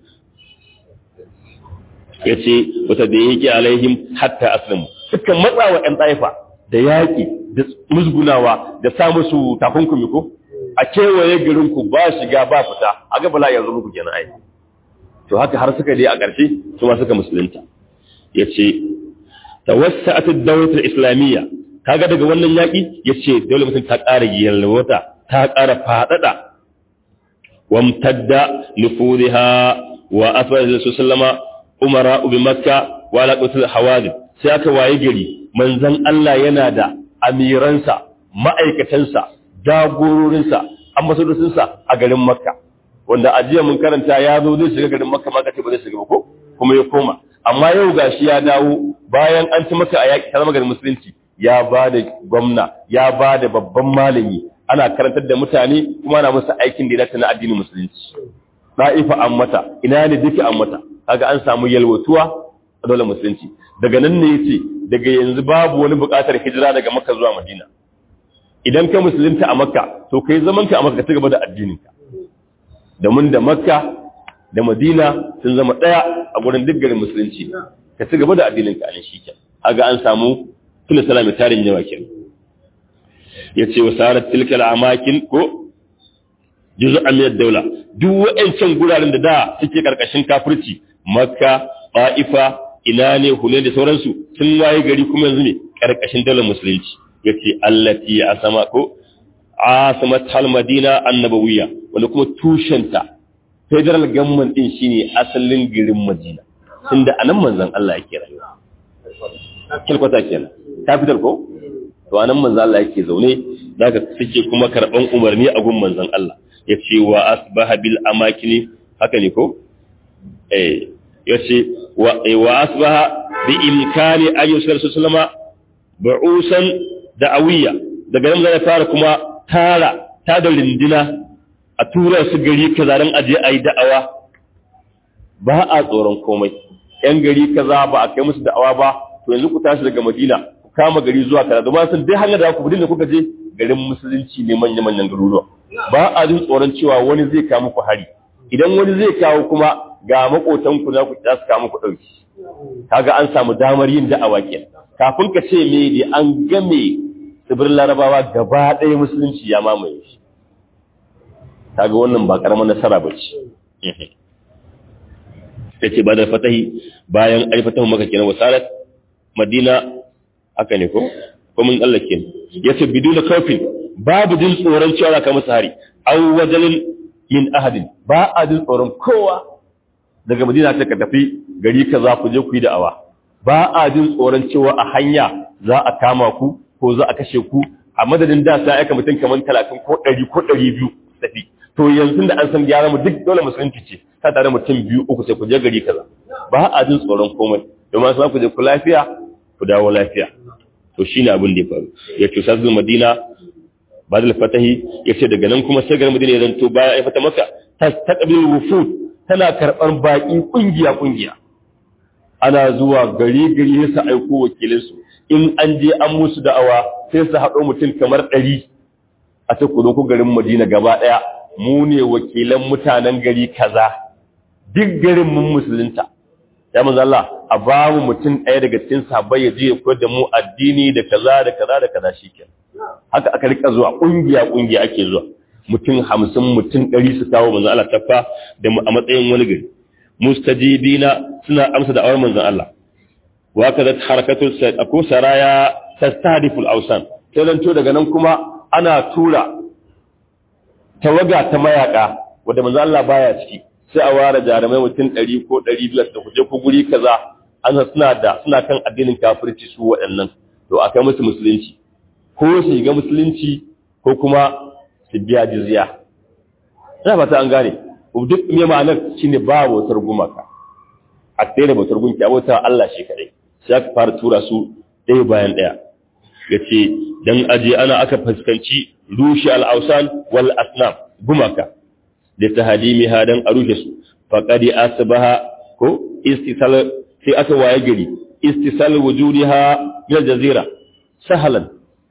yace wata da yake alaihim hatta aslamu suka matsa wa ƴan taifa da yaƙi da musgunawa da sa musu takunkumi ko a kewaye garin ku ba shiga ba fita a ga bala yanzu muku kenan ai to haka har suka dai a ƙarshe su ma suka musulunta yace tawassa'at ad-dawlat al-islamiyya kaga daga wannan yaƙi yace dole mutum ta ƙara yalwata ta ƙara fadada wamtadda nufudha wa afdal sallama umara bi makka wa laqatul hawadith sai aka waye gari manzon Allah yana da amiransa ma'aikatansa jagororinsa ambasadorinsa a garin makka wanda ajiya mun karanta ya zo zai shiga garin makka maka ce ba zai shiga ba ko kuma ya koma amma yau gashi ya dawo bayan an ci maka a yaki ta zama garin musulunci ya ba da gwamna ya ba da babban malami ana karantar da mutane kuma ana musu aikin da ya dace na addinin musulunci da'ifa an mata ina ne duka an mata kaga an samu yalwatuwa a dole musulunci daga nan ne yace daga yanzu babu wani buƙatar hijira daga makka zuwa madina idan ka musulunta a makka to kai zaman ka a makka ta gaba da addininka domin da makka da madina sun zama daya a gurin duk garin musulunci ka ci gaba da addininka a nan shikenan kaga an samu kullu salami tarin yawa kenan yace wasarat tilka al-amakin ko juz'an min ad-dawla duk wa'ancan guraren da suke karkashin kafirci makka ba'ifa ina ne hunain da sauransu sun waye gari kuma yanzu ne karkashin daular musulunci yace allati asama ko asamat hal madina annabawiyya wanda kuma tushenta federal government din shine asalin garin madina tunda anan manzon Allah yake rayuwa kilkwata kenan capital ko to anan manzon Allah yake zaune daga suke kuma karban umarni a gun manzon Allah yace wa asbaha bil amakini haka ne ko yace wa asbaha bi imkani ayyusal sallama ba'usan da'awiyya daga nan zai fara kuma ta da rindina a tura su gari kaza dan aje ayi da'awa ba a tsoron komai yan gari kaza ba a kai musu da'awa ba to yanzu ku tashi daga Madina ku kama gari zuwa kaza domin sun dai hanyar da ku budin da kuka je garin musulunci ne manyan garuruwa ba a jin tsoron cewa wani zai kawo muku hari idan wani zai kawo kuma ga makotan ku za ku za su kawo muku dauki kaga an samu damar yin da'awa kenan kafin ka ce me dai an game tsibirin Larabawa gaba ɗaya musulunci ya mamaye shi kaga wannan ba karamar nasara bace yace ba da fatahi bayan ai fatahu maka kenan wasalat Madina haka ne ko mun Allah kenan yace biduna kafin babu jin tsoron cewa za ka musu hari aw wajalin min ahadin ba a jin tsoron kowa daga Madina ta ka tafi gari kaza ku je ku yi da'awa ba a jin tsoron cewa a hanya za a kama ku ko za a kashe ku a madadin da sai aka mutum kaman 30 ko 100 ko 200 tafi to yanzu da an san gyara mu duk dole musulunci ce ta tare mutum 2 uku sai ku je gari kaza ba a jin tsoron komai domin sai ku je ku lafiya ku dawo lafiya to shine abin da ya faru ya ce sai Madina ba da fatahi yace daga nan kuma sai garin Madina ya zanto bayan ai fata maka tastaqbil wufud tana karbar baki kungiya kungiya ana zuwa gari gari sai aiko wakilin su in an je an musu da'awa sai su haɗo mutum kamar 100 a ta kudo ku garin Madina gaba daya mu ne wakilan mutanen gari kaza duk garin mun musulunta ya manzo Allah a ba mu mutum ɗaya daga cikin sahabbai ya je ya koyar da mu addini da kaza da kaza da kaza shikenan haka aka rika zuwa kungiya ake zuwa mutum 50 mutum 100 su kawo manzo Allah tafa da mu a matsayin wani gari mustajibina suna amsa da awar manzo Allah wa kaza harakatul sayyid ako saraya tastadiful awsan sai dan to daga nan kuma ana tura tawaga ta mayaka wanda manzo Allah baya ciki sai a ware jarumai mutum 100 ko 200 da kuje ko guri kaza an suna kan addinin kafirci su waɗannan to akai musu musulunci ko su shiga musulunci ko kuma su biya jizya ina fata an gane duk me ma'anar shine ba bautar gumaka a tsere bautar gunki abota Allah shi kadai sai aka fara tura su ɗaya bayan ɗaya yace dan aje ana aka fuskanci rushi al-awsan wal asnam gumaka da tahdimiha dan a rushe su faqadi asbaha ko istisal sai aka waye gari istisal wujudiha min jazira sahalan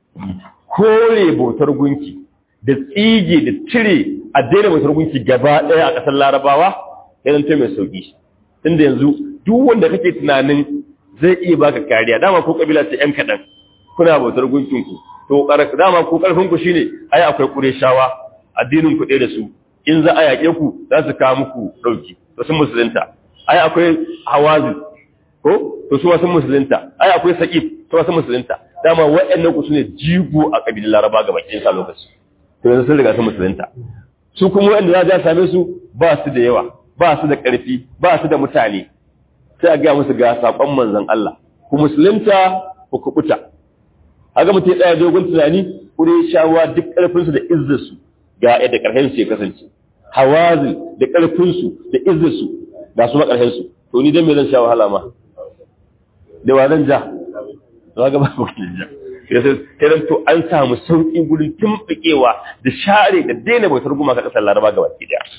kore bautar gunki da tsige da cire addinin bautar gunki gaba daya a kasar Larabawa idan ta mai sauki tunda yanzu duk wanda kake tunanin zai iya baka kariya dama ko kabila ta yan kadan kuna bautar gunkin ku to dama ko karfin ku shine ai akwai Qurayshawa addinin ku ɗaya da su in za a yaƙe ku za su kawo muku ɗauki to sun musulunta ai akwai Hawazin ko to su sun musulunta ai akwai Saqif to sun musulunta dama waɗannan ku sune jigo a kabilan Laraba ga bakin sa lokaci to yanzu sun riga sun musulunta su kuma waɗanda za a same su ba su da yawa ba su da ƙarfi ba su da mutane sai a ga musu ga sakon manzon Allah ku musulunta ku kubuta haka mutum ya tsaya dogon tunani Qurayshawa duk ƙarfinsu da izzarsu ga yadda ƙarfin su ya kasance Hawazin da ƙarfin su da izzar su ga su makarfin su to ni dan me zan sha wahala ma da wa zan ja to ga ba ku ja sai to an samu sauki gurin tumfikewa da share da daina bautar guma ka kasar Laraba gaba ki daya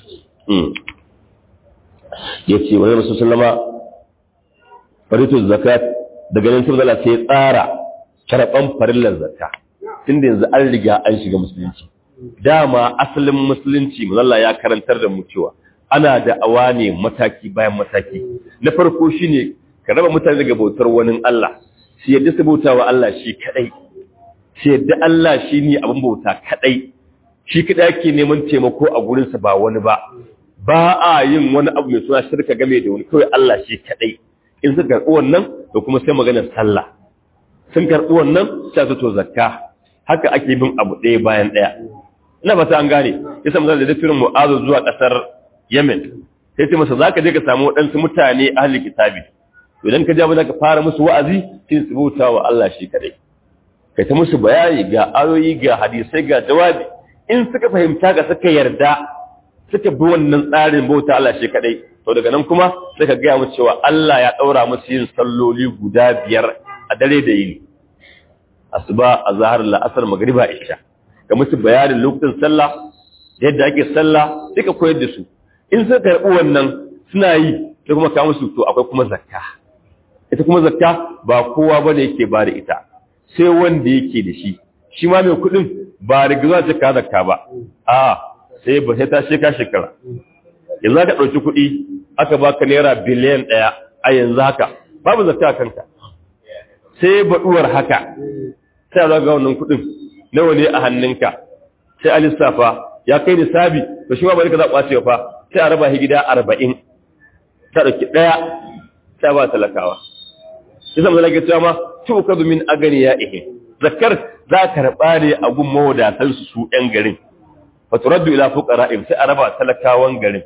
yace wani Rasul sallama faritu zakat daga nan sai Allah sai tsara karban farillar zakka tunda yanzu an riga an shiga musulunci dama asalin musulunci Allah ya karantar da mu cewa ana da awa ne mataki bayan mataki na farko shine ka raba mutane daga bautar wani Allah shi yadda su bauta wa Allah shi kadai shi yadda Allah shi ne abin bauta kadai shi kadai yake neman taimako a gurin sa ba wani ba ba a yin wani abu mai suna shirka game da wani kawai Allah shi kadai in suka karɓi wannan da kuma sai maganar sallah sun karɓi wannan sai su to zakka haka ake bin abu ɗaya bayan ɗaya ina ba ta an gane yasa mun da dafirin mu'azu zuwa ƙasar Yemen sai ce masa zaka je ka samu waɗansu mutane ahli kitabi to idan ka je ba ka fara musu wa'azi kin tsubuta wa Allah shi kadai kai ta musu bayani ga ayoyi ga hadisai ga jawabi in suka fahimta ga suka yarda suka bi wannan tsarin bauta Allah shi kadai to daga nan kuma sai ka ga musu cewa Allah ya daura musu yin salloli guda 5 a dare da yini asuba azhar la'asar magriba isha ga musu bayanin lokacin sallah yadda ake sallah sai ka koyar da su in suka karbi wannan suna yi sai kuma ka musu to akwai kuma zakka ita kuma zakka ba kowa bane yake ba da ita sai wanda yake da shi shi ma mai kudin ba riga za ta ka zakka ba a sai ba sai ta shekara yanzu aka ɗauki kuɗi aka baka naira biliyan 1 a yanzu haka babu zakka a kanka sai baɗuwar haka sai a ga wannan kuɗin nawa ne a hannunka sai a lissafa ya kai nisabi to shi ma bari ka za kwace fa sai a raba shi gida 40 ta dauki daya sai ba talakawa sai zama zalage cewa ma tuqadu min aganiya'ihi zakar za ka raba ne a gun mawadatan su ɗan garin fa turaddu ila fuqara'im sai a raba talakawan garin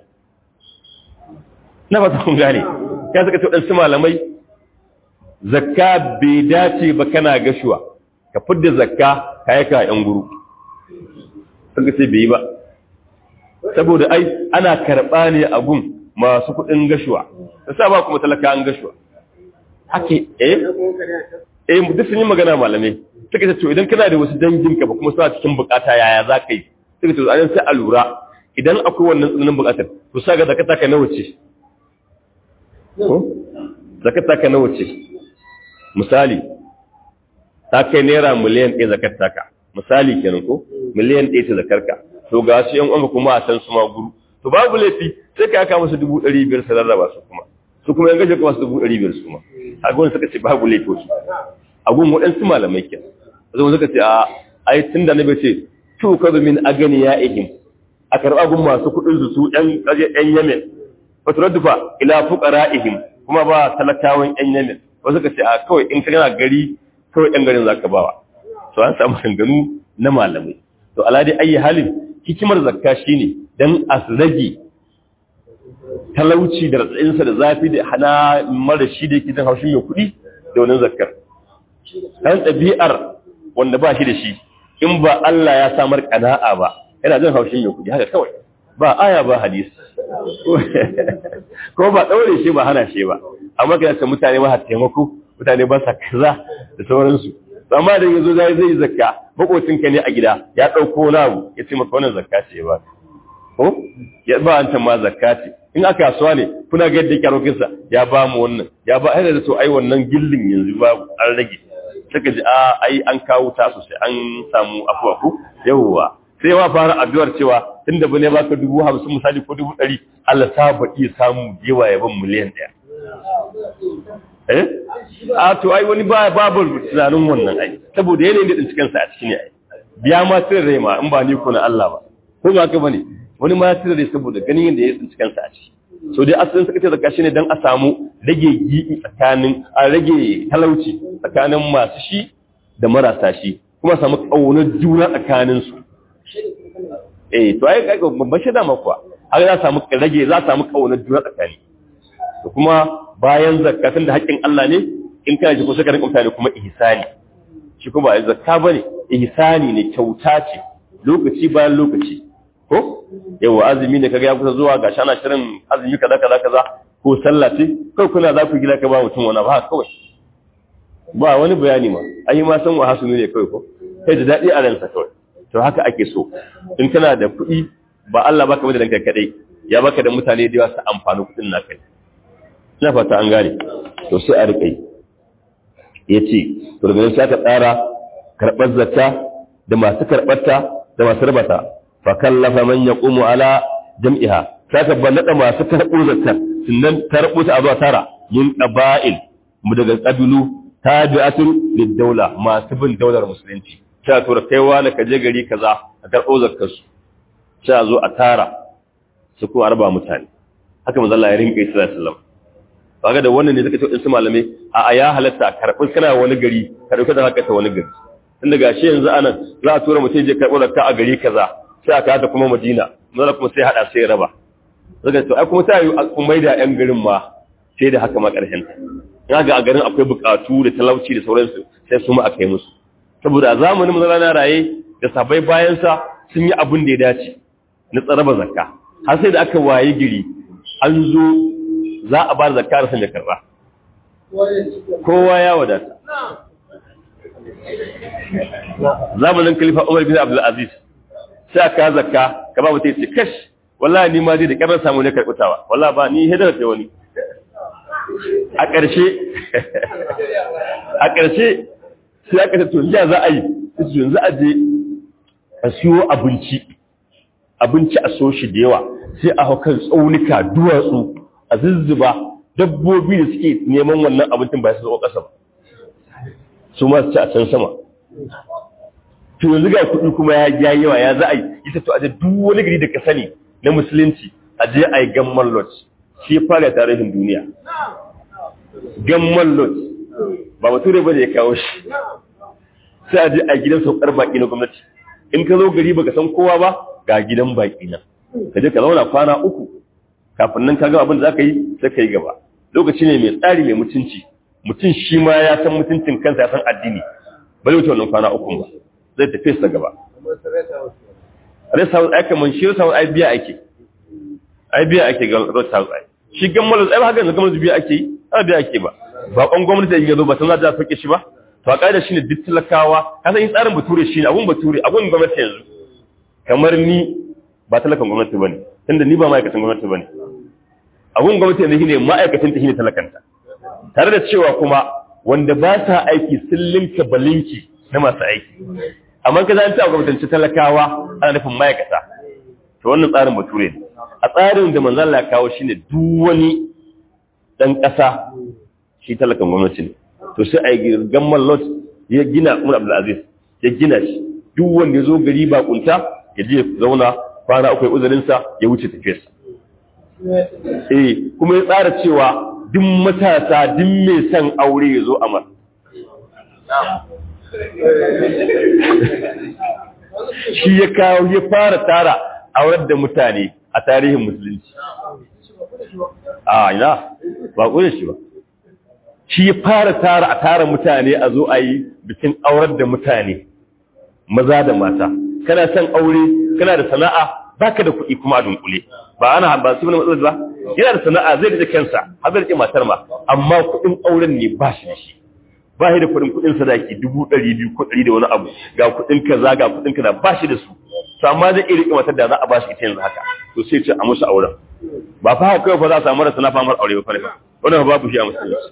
na ba ta kun gane kai suka ce dan su malamai zakka bai dace ba kana gashuwa ka fidda zakka kai ka yan guru sun ce bai yi ba saboda ai ana karɓa ne a gun masu kuɗin gashuwa da sa ba kuma talaka an gashuwa hake duk sun yi magana malamai suka ce to idan kana da wasu danginka ba kuma suna cikin bukata yaya za ka yi suka ce an sai a lura idan akwai wannan tsananin bukatar to sa ga zakata ka nawa ce zakata ka nawa ce misali ta kai naira miliyan 1 zakata ka misali kenan ko miliyan 1 ta zakarka to ga su yan uwanka kuma a san su ma guru to babu laifi sai ka aka musu 500 sai rarraba su kuma yan gaje kuma su 500 su kuma a gon suka ce babu laifi su a gon wadansu malamai kenan zai suka ce a ai tunda nabi ce to kazu min aganiyaihim a karba gun masu kudin su yan kaje yan Yemen fatraddufa ila fuqara'ihim kuma ba talakawan yan Yemen wasu suka ce a kawai in kana gari kawai yan garin zaka bawa to an samu danganu na malamai to aladi ayi halin hikimar zakka shine dan asrage talauci da ratsinsa da zafi da hana mara shi da yake jin haushin mai kuɗi da wannan zakkar dan ɗabi'ar wanda ba shi da shi in ba Allah ya samar kana'a ba yana jin haushin mai kuɗi haka kawai ba aya ba hadisi ko ba daure shi ba hana shi ba amma kai ka mutane ba taimako mutane ba sa kaza da sauransu amma da yanzu zai zakka makocinka ne a gida ya dauko nawo ya ce maka wannan zakka ce ba ko ya ba an ma zakka ce in aka kasuwa ne kuna ga yadda kyarokin sa ya ba mu wannan ya ba ai da to ai wannan gillin yanzu ba an rage saka ji ai an kawo ta sosai an samu afuwa ku yawwa sai ma fara addu'ar cewa tunda bane baka 50 misali ko 100 Allah ta baki samu yawa ya ban miliyan 1 a to ai wani babu tunanin wannan ai saboda yanayin da cikin sa a cikin ai biya ma sai rai ma in ba ni ko na Allah ba ko ba ka bane wani ma sai rai saboda ganin yanda yake cikin sa a ciki so dai asalin suka ce zakka shine dan a samu rage gibi tsakanin a rage talauci tsakanin masu shi da marasa shi kuma samu kaunar juna tsakanin su to ai kai babban shida makwa har za samu rage za samu kaunar juna tsakani to kuma bayan zakatun da haƙƙin Allah ne in kana ji ko saka rinka mutane kuma ihsani shi kuma ba zakka bane ihsani ne kyauta ce lokaci bayan lokaci ko yawa azumi ne kaga ya kusa zuwa gashi ana shirin azumi kaza ko sallah ce kai kuna za ku gida ka ba mutum wani ba kawai ba wani bayani ma ai ma san wa hasunu ne kawai ko kai da dadi a ransa kawai to haka ake so in kana da kuɗi ba Allah baka bada danka kadai ya baka da mutane da yawa su amfani kuɗin naka ina fata an gane to sai a rike yace to daga nan sai ka tsara karbar zakka da masu karbarta da masu rabata fa kallafa man yaqumu ala jam'iha saka ballada masu karbo zakka sannan tarbo ta zuwa tara min qaba'il mu daga kabilu tabi'atun lid-dawla masu bin daular musulunci sai to kaiwa na kaje gari kaza a karbo zakkar su sai a zo a tara su ko arba mutane haka manzo Allah ya rinka sallallahu alaihi wasallam kaga da wannan ne suka ce su malamai a ya halatta karɓar kana wani gari ka dauka da haka ta wani gari tun daga shi yanzu anan za a tura mutum je karɓar zakka a gari kaza sai aka hada kuma Madina manzo kuma sai hada sai raba daga to ai kuma ta yi kuma da yan garin ma sai da haka ma karshen kaga a garin akwai bukatu da talauci da sauransu sai su ma aka yi musu saboda a zamanin manzo na raye da sabai bayan sa sun yi abin da ya dace na tsaraba zakka har sai da aka waye giri an zo za a ba da zakka da sanya karba kowa ya wadata zamanin khalifa Umar bin Abdul Aziz sai aka zakka ka ba mutai ce kash wallahi ni ma dai da karar samu ne karbutawa wallahi ba ni hidar da wani a ƙarshe sai aka ce to ya za a yi yanzu a je a siyo abinci a so shi da yawa sai a haukan tsaunuka duwatsu a zuzzuba dabbobi da suke neman wannan abincin ba su zo ƙasa ba su ma su ci a can sama. To yanzu ga kuɗi kuma ya yawa ya za a yi ita to a je duk wani gari da ka sani na musulunci a je a yi gamman lot shi fara tarihin duniya. Gamman lot ba bature ba ne ya kawo shi sai a je a gidan saukar baƙi na gwamnati in ka zo gari baka san kowa ba ga gidan baƙi na ka je ka zauna kwana 3 kafin nan ka ga abin da za ka yi sai ka yi gaba. Lokaci ne mai tsari mai mutunci mutum shi ma ya san mutuncin kansa ya san addini ba zai wuce wannan kwana 3 ba zai tafi sa gaba. Rest house ai kaman shi rest house ai biya ake ga rest house ai shi gammal ai ba haka gammal biya ake yi ba biya ake ba kon gwamnati ya zo ba san za ta fake shi ba to a kaida shine duk talakawa ka san in tsarin bature shine abun gwamnati yanzu kamar ni ba talakan gwamnati bane tunda ni ba ma'aikatan gwamnati bane abun gwamnati yanzu shine ma'aikatan ta shine talakanta tare da cewa kuma wanda ba sa aiki sun linka balinki na masu aiki amma ka zanta a gwamnatin talakawa ana nufin ma'aikata to wannan tsarin bature ne a tsarin da manzon Allah ya kawo shine duk wani dan kasa shi talakan gwamnati ne to sai a gammal lot ya gina Umar Abdul Aziz ya gina shi duk wanda ya zo gari ba kunta ya je zauna kwana 3 uzurin sa ya wuce tafiyarsa kuma ya tsara cewa duk matasa duk mai son aure ya zo amar shi ya kawo ya fara tara aurar da mutane a tarihin musulunci ina ba ƙure shi ba shi ya fara tara a tara mutane a zo a yi bikin aurar da mutane maza da mata kana son aure kana da sana'a baka da kuɗi kuma a dunkule ba ana ba su ne matsalar ba yana da sana'a zai rike kansa har zai rike matar ma amma kuɗin auren ne ba shi da shi ba shi da kuɗin sadaki 200 ko 100 da wani abu ga kuɗin kaza ga kuɗin kaza ba shi da su to amma zai iya rike matar da za a ba shi ita yanzu haka to sai ce a musu auren ba fa haka kawai fa za a samu rasa na famar aure ba fa wannan babu shi a musulunci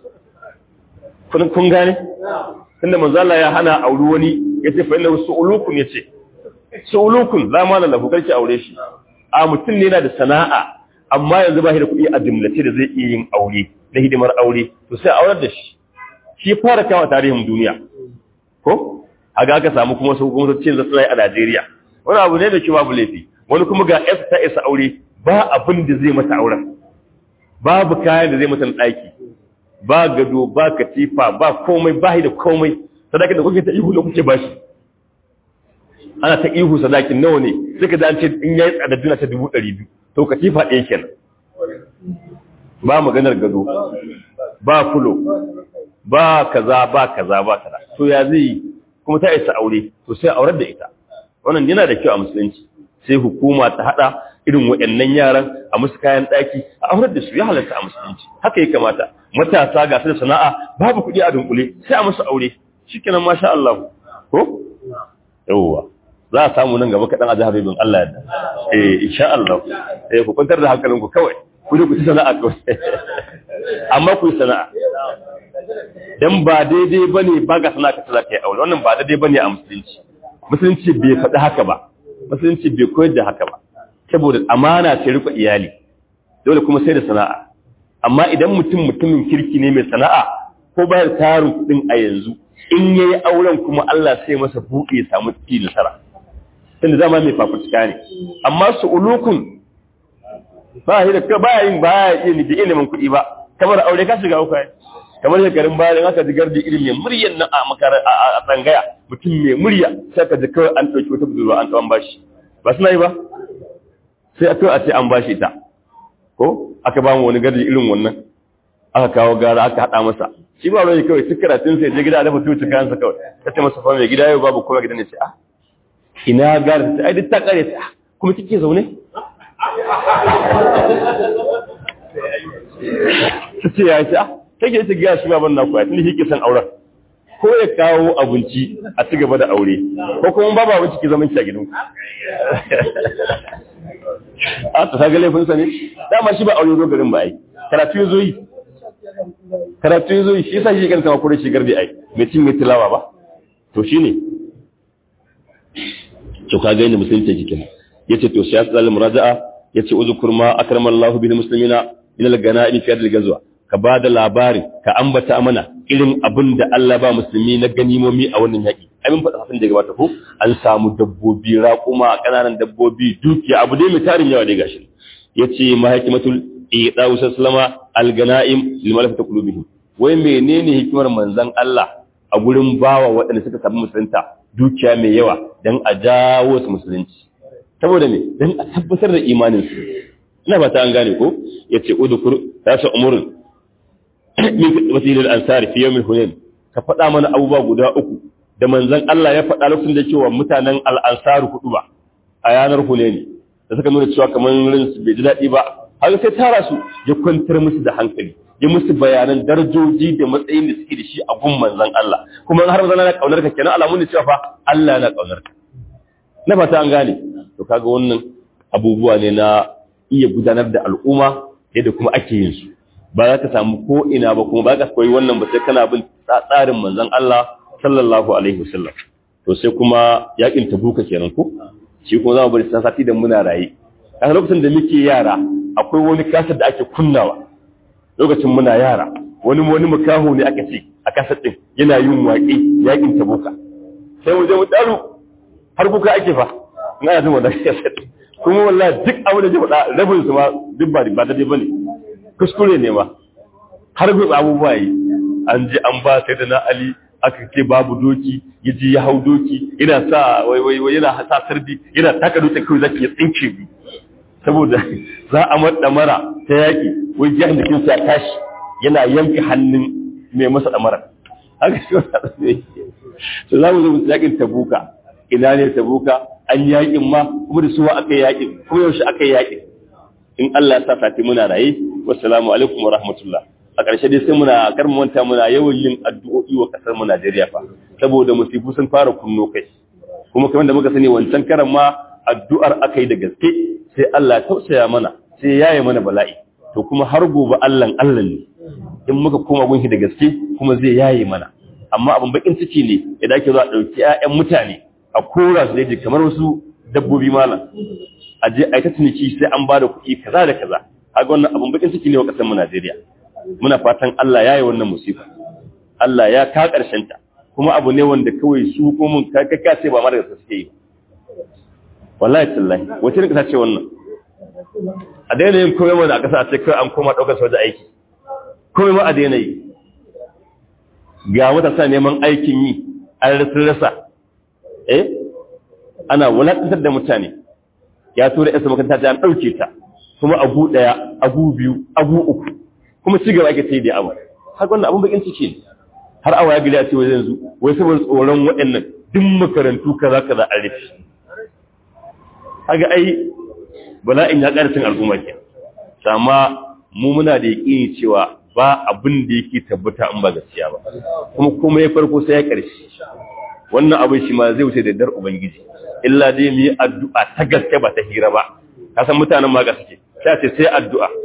kun gane tunda manzo Allah ya hana auri wani yace fa innahu su'ulukun yace su'ulukun la mala lahu karki aure shi a mutum ne yana da sana'a amma yanzu ba shi da kuɗi a jumlace da zai iya yin aure na hidimar aure to sai aurar da shi fara kawo tarihin duniya ko haga aka samu kuma su gwamnatocin da suna a Najeriya wani abu ne da ke babu laifi wani kuma ga S ta isa aure ba abin da zai mata auren babu kayan da zai mata ɗaki ba gado ba katifa ba komai ba da komai sadakin da kuke ta ihu da kuke bashi ana ta ihu sadakin nawa ne sai ka dace in yayi tsadaduna ta 200 to katifa ɗaya kenan ba maganar gado ba kulo ba kaza to ya zai kuma ta isa aure to sai aurar da ita wannan yana da kyau a musulunci sai hukuma ta hada irin waɗannan yaran a musu kayan daki a aurar da su ya halatta a musulunci haka ya kamata matasa ga su da sana'a babu kuɗi a dunkule sai a musu aure shikenan masha Allah ko yawwa za a samu nan gaba kaɗan a jihar Ibn Allah yadda insha Allah ku kwantar da hankalinku kawai ku je ku ci sana'a kawai amma ku yi sana'a dan ba daidai bane ba ga sana'a ka za ka yi aure wannan ba daidai bane a musulunci bai faɗi haka ba musulunci bai koyar da haka ba saboda amana ce riko iyali dole kuma sai da sana'a amma idan mutumin kirki ne mai sana'a ko bayar tarin kuɗin a yanzu in yayi auren kuma Allah sai masa buɗe ya samu ci nasara tunda zama mai fafutuka ne amma su ulukun ba shi da ka baya yin da ilimin kuɗi ba kamar aure ka shiga uku kamar shekarun bayan aka ji gardi ilimin muryar nan a tsangaya mutum mai murya sai ka ji kawai an ɗauki wata budurwa an tsawon bashi ba suna yi ba sai a kawai a ce an bashi ta ko aka ba mu wani gardi irin wannan aka kawo gara aka haɗa masa shi ba wani kawai duk karatun sai je gida a dafa tuci kayansa kawai ta ce masa fa mai gida yau babu kowa gidan ne ce ina gara ta ai duk ta kare ta kuma kike zaune ta ce ya ce take ta gaya shi baban naku ya tunda yake san auren ko ya kawo abinci a ci gaba da aure ko kuma babu abinci ki zaman ki a gidanku a ta ga laifin sa ne dama shi ba aure zo garin ba ai karatu yazo yi shi yasa shi kan sama kore shi gardi ai mai cin mai tilawa ba to shine to ka ga inda musulunci yake kenan yace to sai asal muraja'a yace uzkur ma akramallahu bil muslimina ila al-ganaim fi al-ghazwa ka bada labarin ka ambata mana irin abin da Allah ba musulmi na ganimomi a wannan yaki abin faɗa hafin da gabata ko an samu dabbobi raƙuma ƙananan dabbobi dukiya abu dai mai tarin yawa dai gashi yace ma hikimatul ida'u sallama al-ganaim limalafata qulubihim wai menene hikimar manzon Allah a gurin bawa waɗanda suka samu musulunta dukiya mai yawa dan a jawo su musulunci saboda me dan a tabbatar da imanin su ina ba ta an gane ko yace udkur tasa umurun min wasilil ansari fi yawmil hunain ka faɗa mana abubuwa guda uku da manzon Allah ya faɗa lokacin da cewa mutanen al-ansaru hudu ba a yanar hunaini da suka nuna cewa kaman rin su bai ji daɗi ba har sai tara su ya kwantar musu da hankali ya musu bayanan darajoji da matsayin da suke da shi a gun manzon Allah kuma har manzon Allah na kaunar ka kenan alamun ne cewa fa Allah na kaunar ka na fata an gane to kaga wannan abubuwa ne na iya gudanar da al'umma yadda kuma ake yin su ba za ka samu ko ina ba kuma ba ka koyi wannan ba sai kana bin tsarin manzon Allah sallallahu alaihi wasallam to sai kuma yakin tabuka kenan ko shi kuma za mu bari sati da muna raye a lokacin da muke yara akwai wani kasar da ake kunnawa lokacin muna yara wani makaho ne aka ce a kasar din yana yin waƙe yakin tabuka sai mu je mu daru har kuka ake fa in ana jin wannan kasar kuma wallahi duk abin da ya faɗa rabin su ma duk ba da dai bane kuskure ne ma har gutsa abubuwa yi an ji an ba sai da na Ali aka ce babu doki yaji ya hau doki yana sa wai yana sa sardi yana taka dutsen kai zaki ya tsinke bi saboda za a madda mara ta yaki wai jihan da kinsa ya tashi yana yanka hannun mai masa damara haka shi wannan so za mu zo yakin tabuka ina ne tabuka an yakin ma kuma da suwa aka yakin kuma yaushe aka yakin in Allah ya sa sati muna raye wassalamu alaikum wa rahmatullah a ƙarshe dai sai muna karmanta muna yawan yin addu'o'i wa kasar mu Najeriya fa saboda musibu sun fara kunno kai kuma kamar da muka sani wancan karan ma addu'ar akai da gaske sai Allah ya tausaya mana sai yaye mana bala'i to kuma har gobe Allah ne in muka koma gunki da gaske kuma zai yaye mana amma abin bakin ciki ne idan ake zuwa dauki ƴaƴan mutane a kora su da kamar wasu dabbobi malam a je a yi ta tuniki sai an ba da kuɗi kaza da kaza kaga wannan abin bakin ciki ne wa kasar mu Najeriya muna fatan Allah ya yi wannan musifa Allah ya ka karshen ta kuma abu ne wanda kawai su ko mun ka sai ba ma daga suke yi wallahi tallahi wace ne kasa ce wannan a daina yin komai mana a kasa a ce kai an koma daukar soja aiki komai ma a daina yi ga matasa neman aikin yi an rasa ana wulakantar da mutane ya tura yasa makaranta ta an dauke ta kuma abu daya abu biyu abu uku kuma ci gaba ake sai da abu har wannan abun bakin ciki ne har awa ya gida a ce wai yanzu wai saboda tsoron waɗannan duk makarantu kaza kaza an rufe kaga ai bala'in ya ƙara cin al'umma ke amma mu muna da yaƙini cewa ba abin da yake tabbata in ba gaskiya ba kuma ya farko sai ya ƙarshe wannan abin shi ma zai wuce da dar ubangiji illa dai mu yi addu'a ta gaske ba ta hira ba kasan mutanen ma ga suke sai a ce sai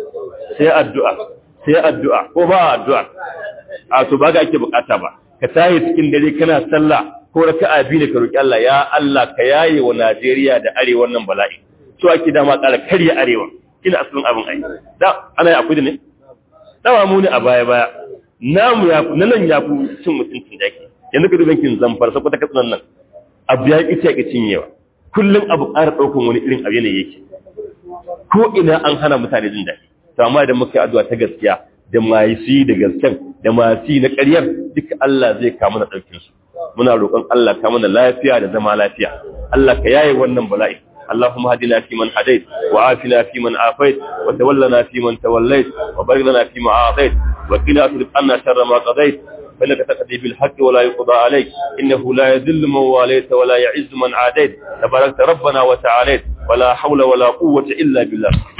addu'a ko ba addu'a a to ba ga ake bukata ba ka tayi cikin dare kana sallah ko raka'a biyu ne ka roki Allah ya Allah ka yaye wa Najeriya da arewa wannan bala'i to ake dama ƙara karya arewa ina asalin abin ai da ana ya kudi ne dawa mu ne a baya namu ya nan ya ku cin mutuncin dake yanzu ka dubankin zamfar sako ta katsan nan abu ya kici ya cinyewa kullum abu ƙara daukan wani irin abu ne yake ko ina an hana mutane jin daɗi to amma idan muka yi addu'a ta gaskiya da masu da gasken da masu na ƙaryar duka Allah zai kama na ɗaukin su muna roƙon Allah ka mana lafiya da zama lafiya Allah ka yaye wannan bala'i اللهم هدنا فيمن هديت وعافنا فيمن عافيت وتولنا فيمن توليت وبارك لنا فيما أعطيت وقنا اصرف عنا شر ما قضيت فإنك تقضي بالحق ولا يقضى عليك إنه لا يذل من واليت ولا يعز من عاديت تباركت ربنا وتعاليت ولا حول ولا قوة إلا بالله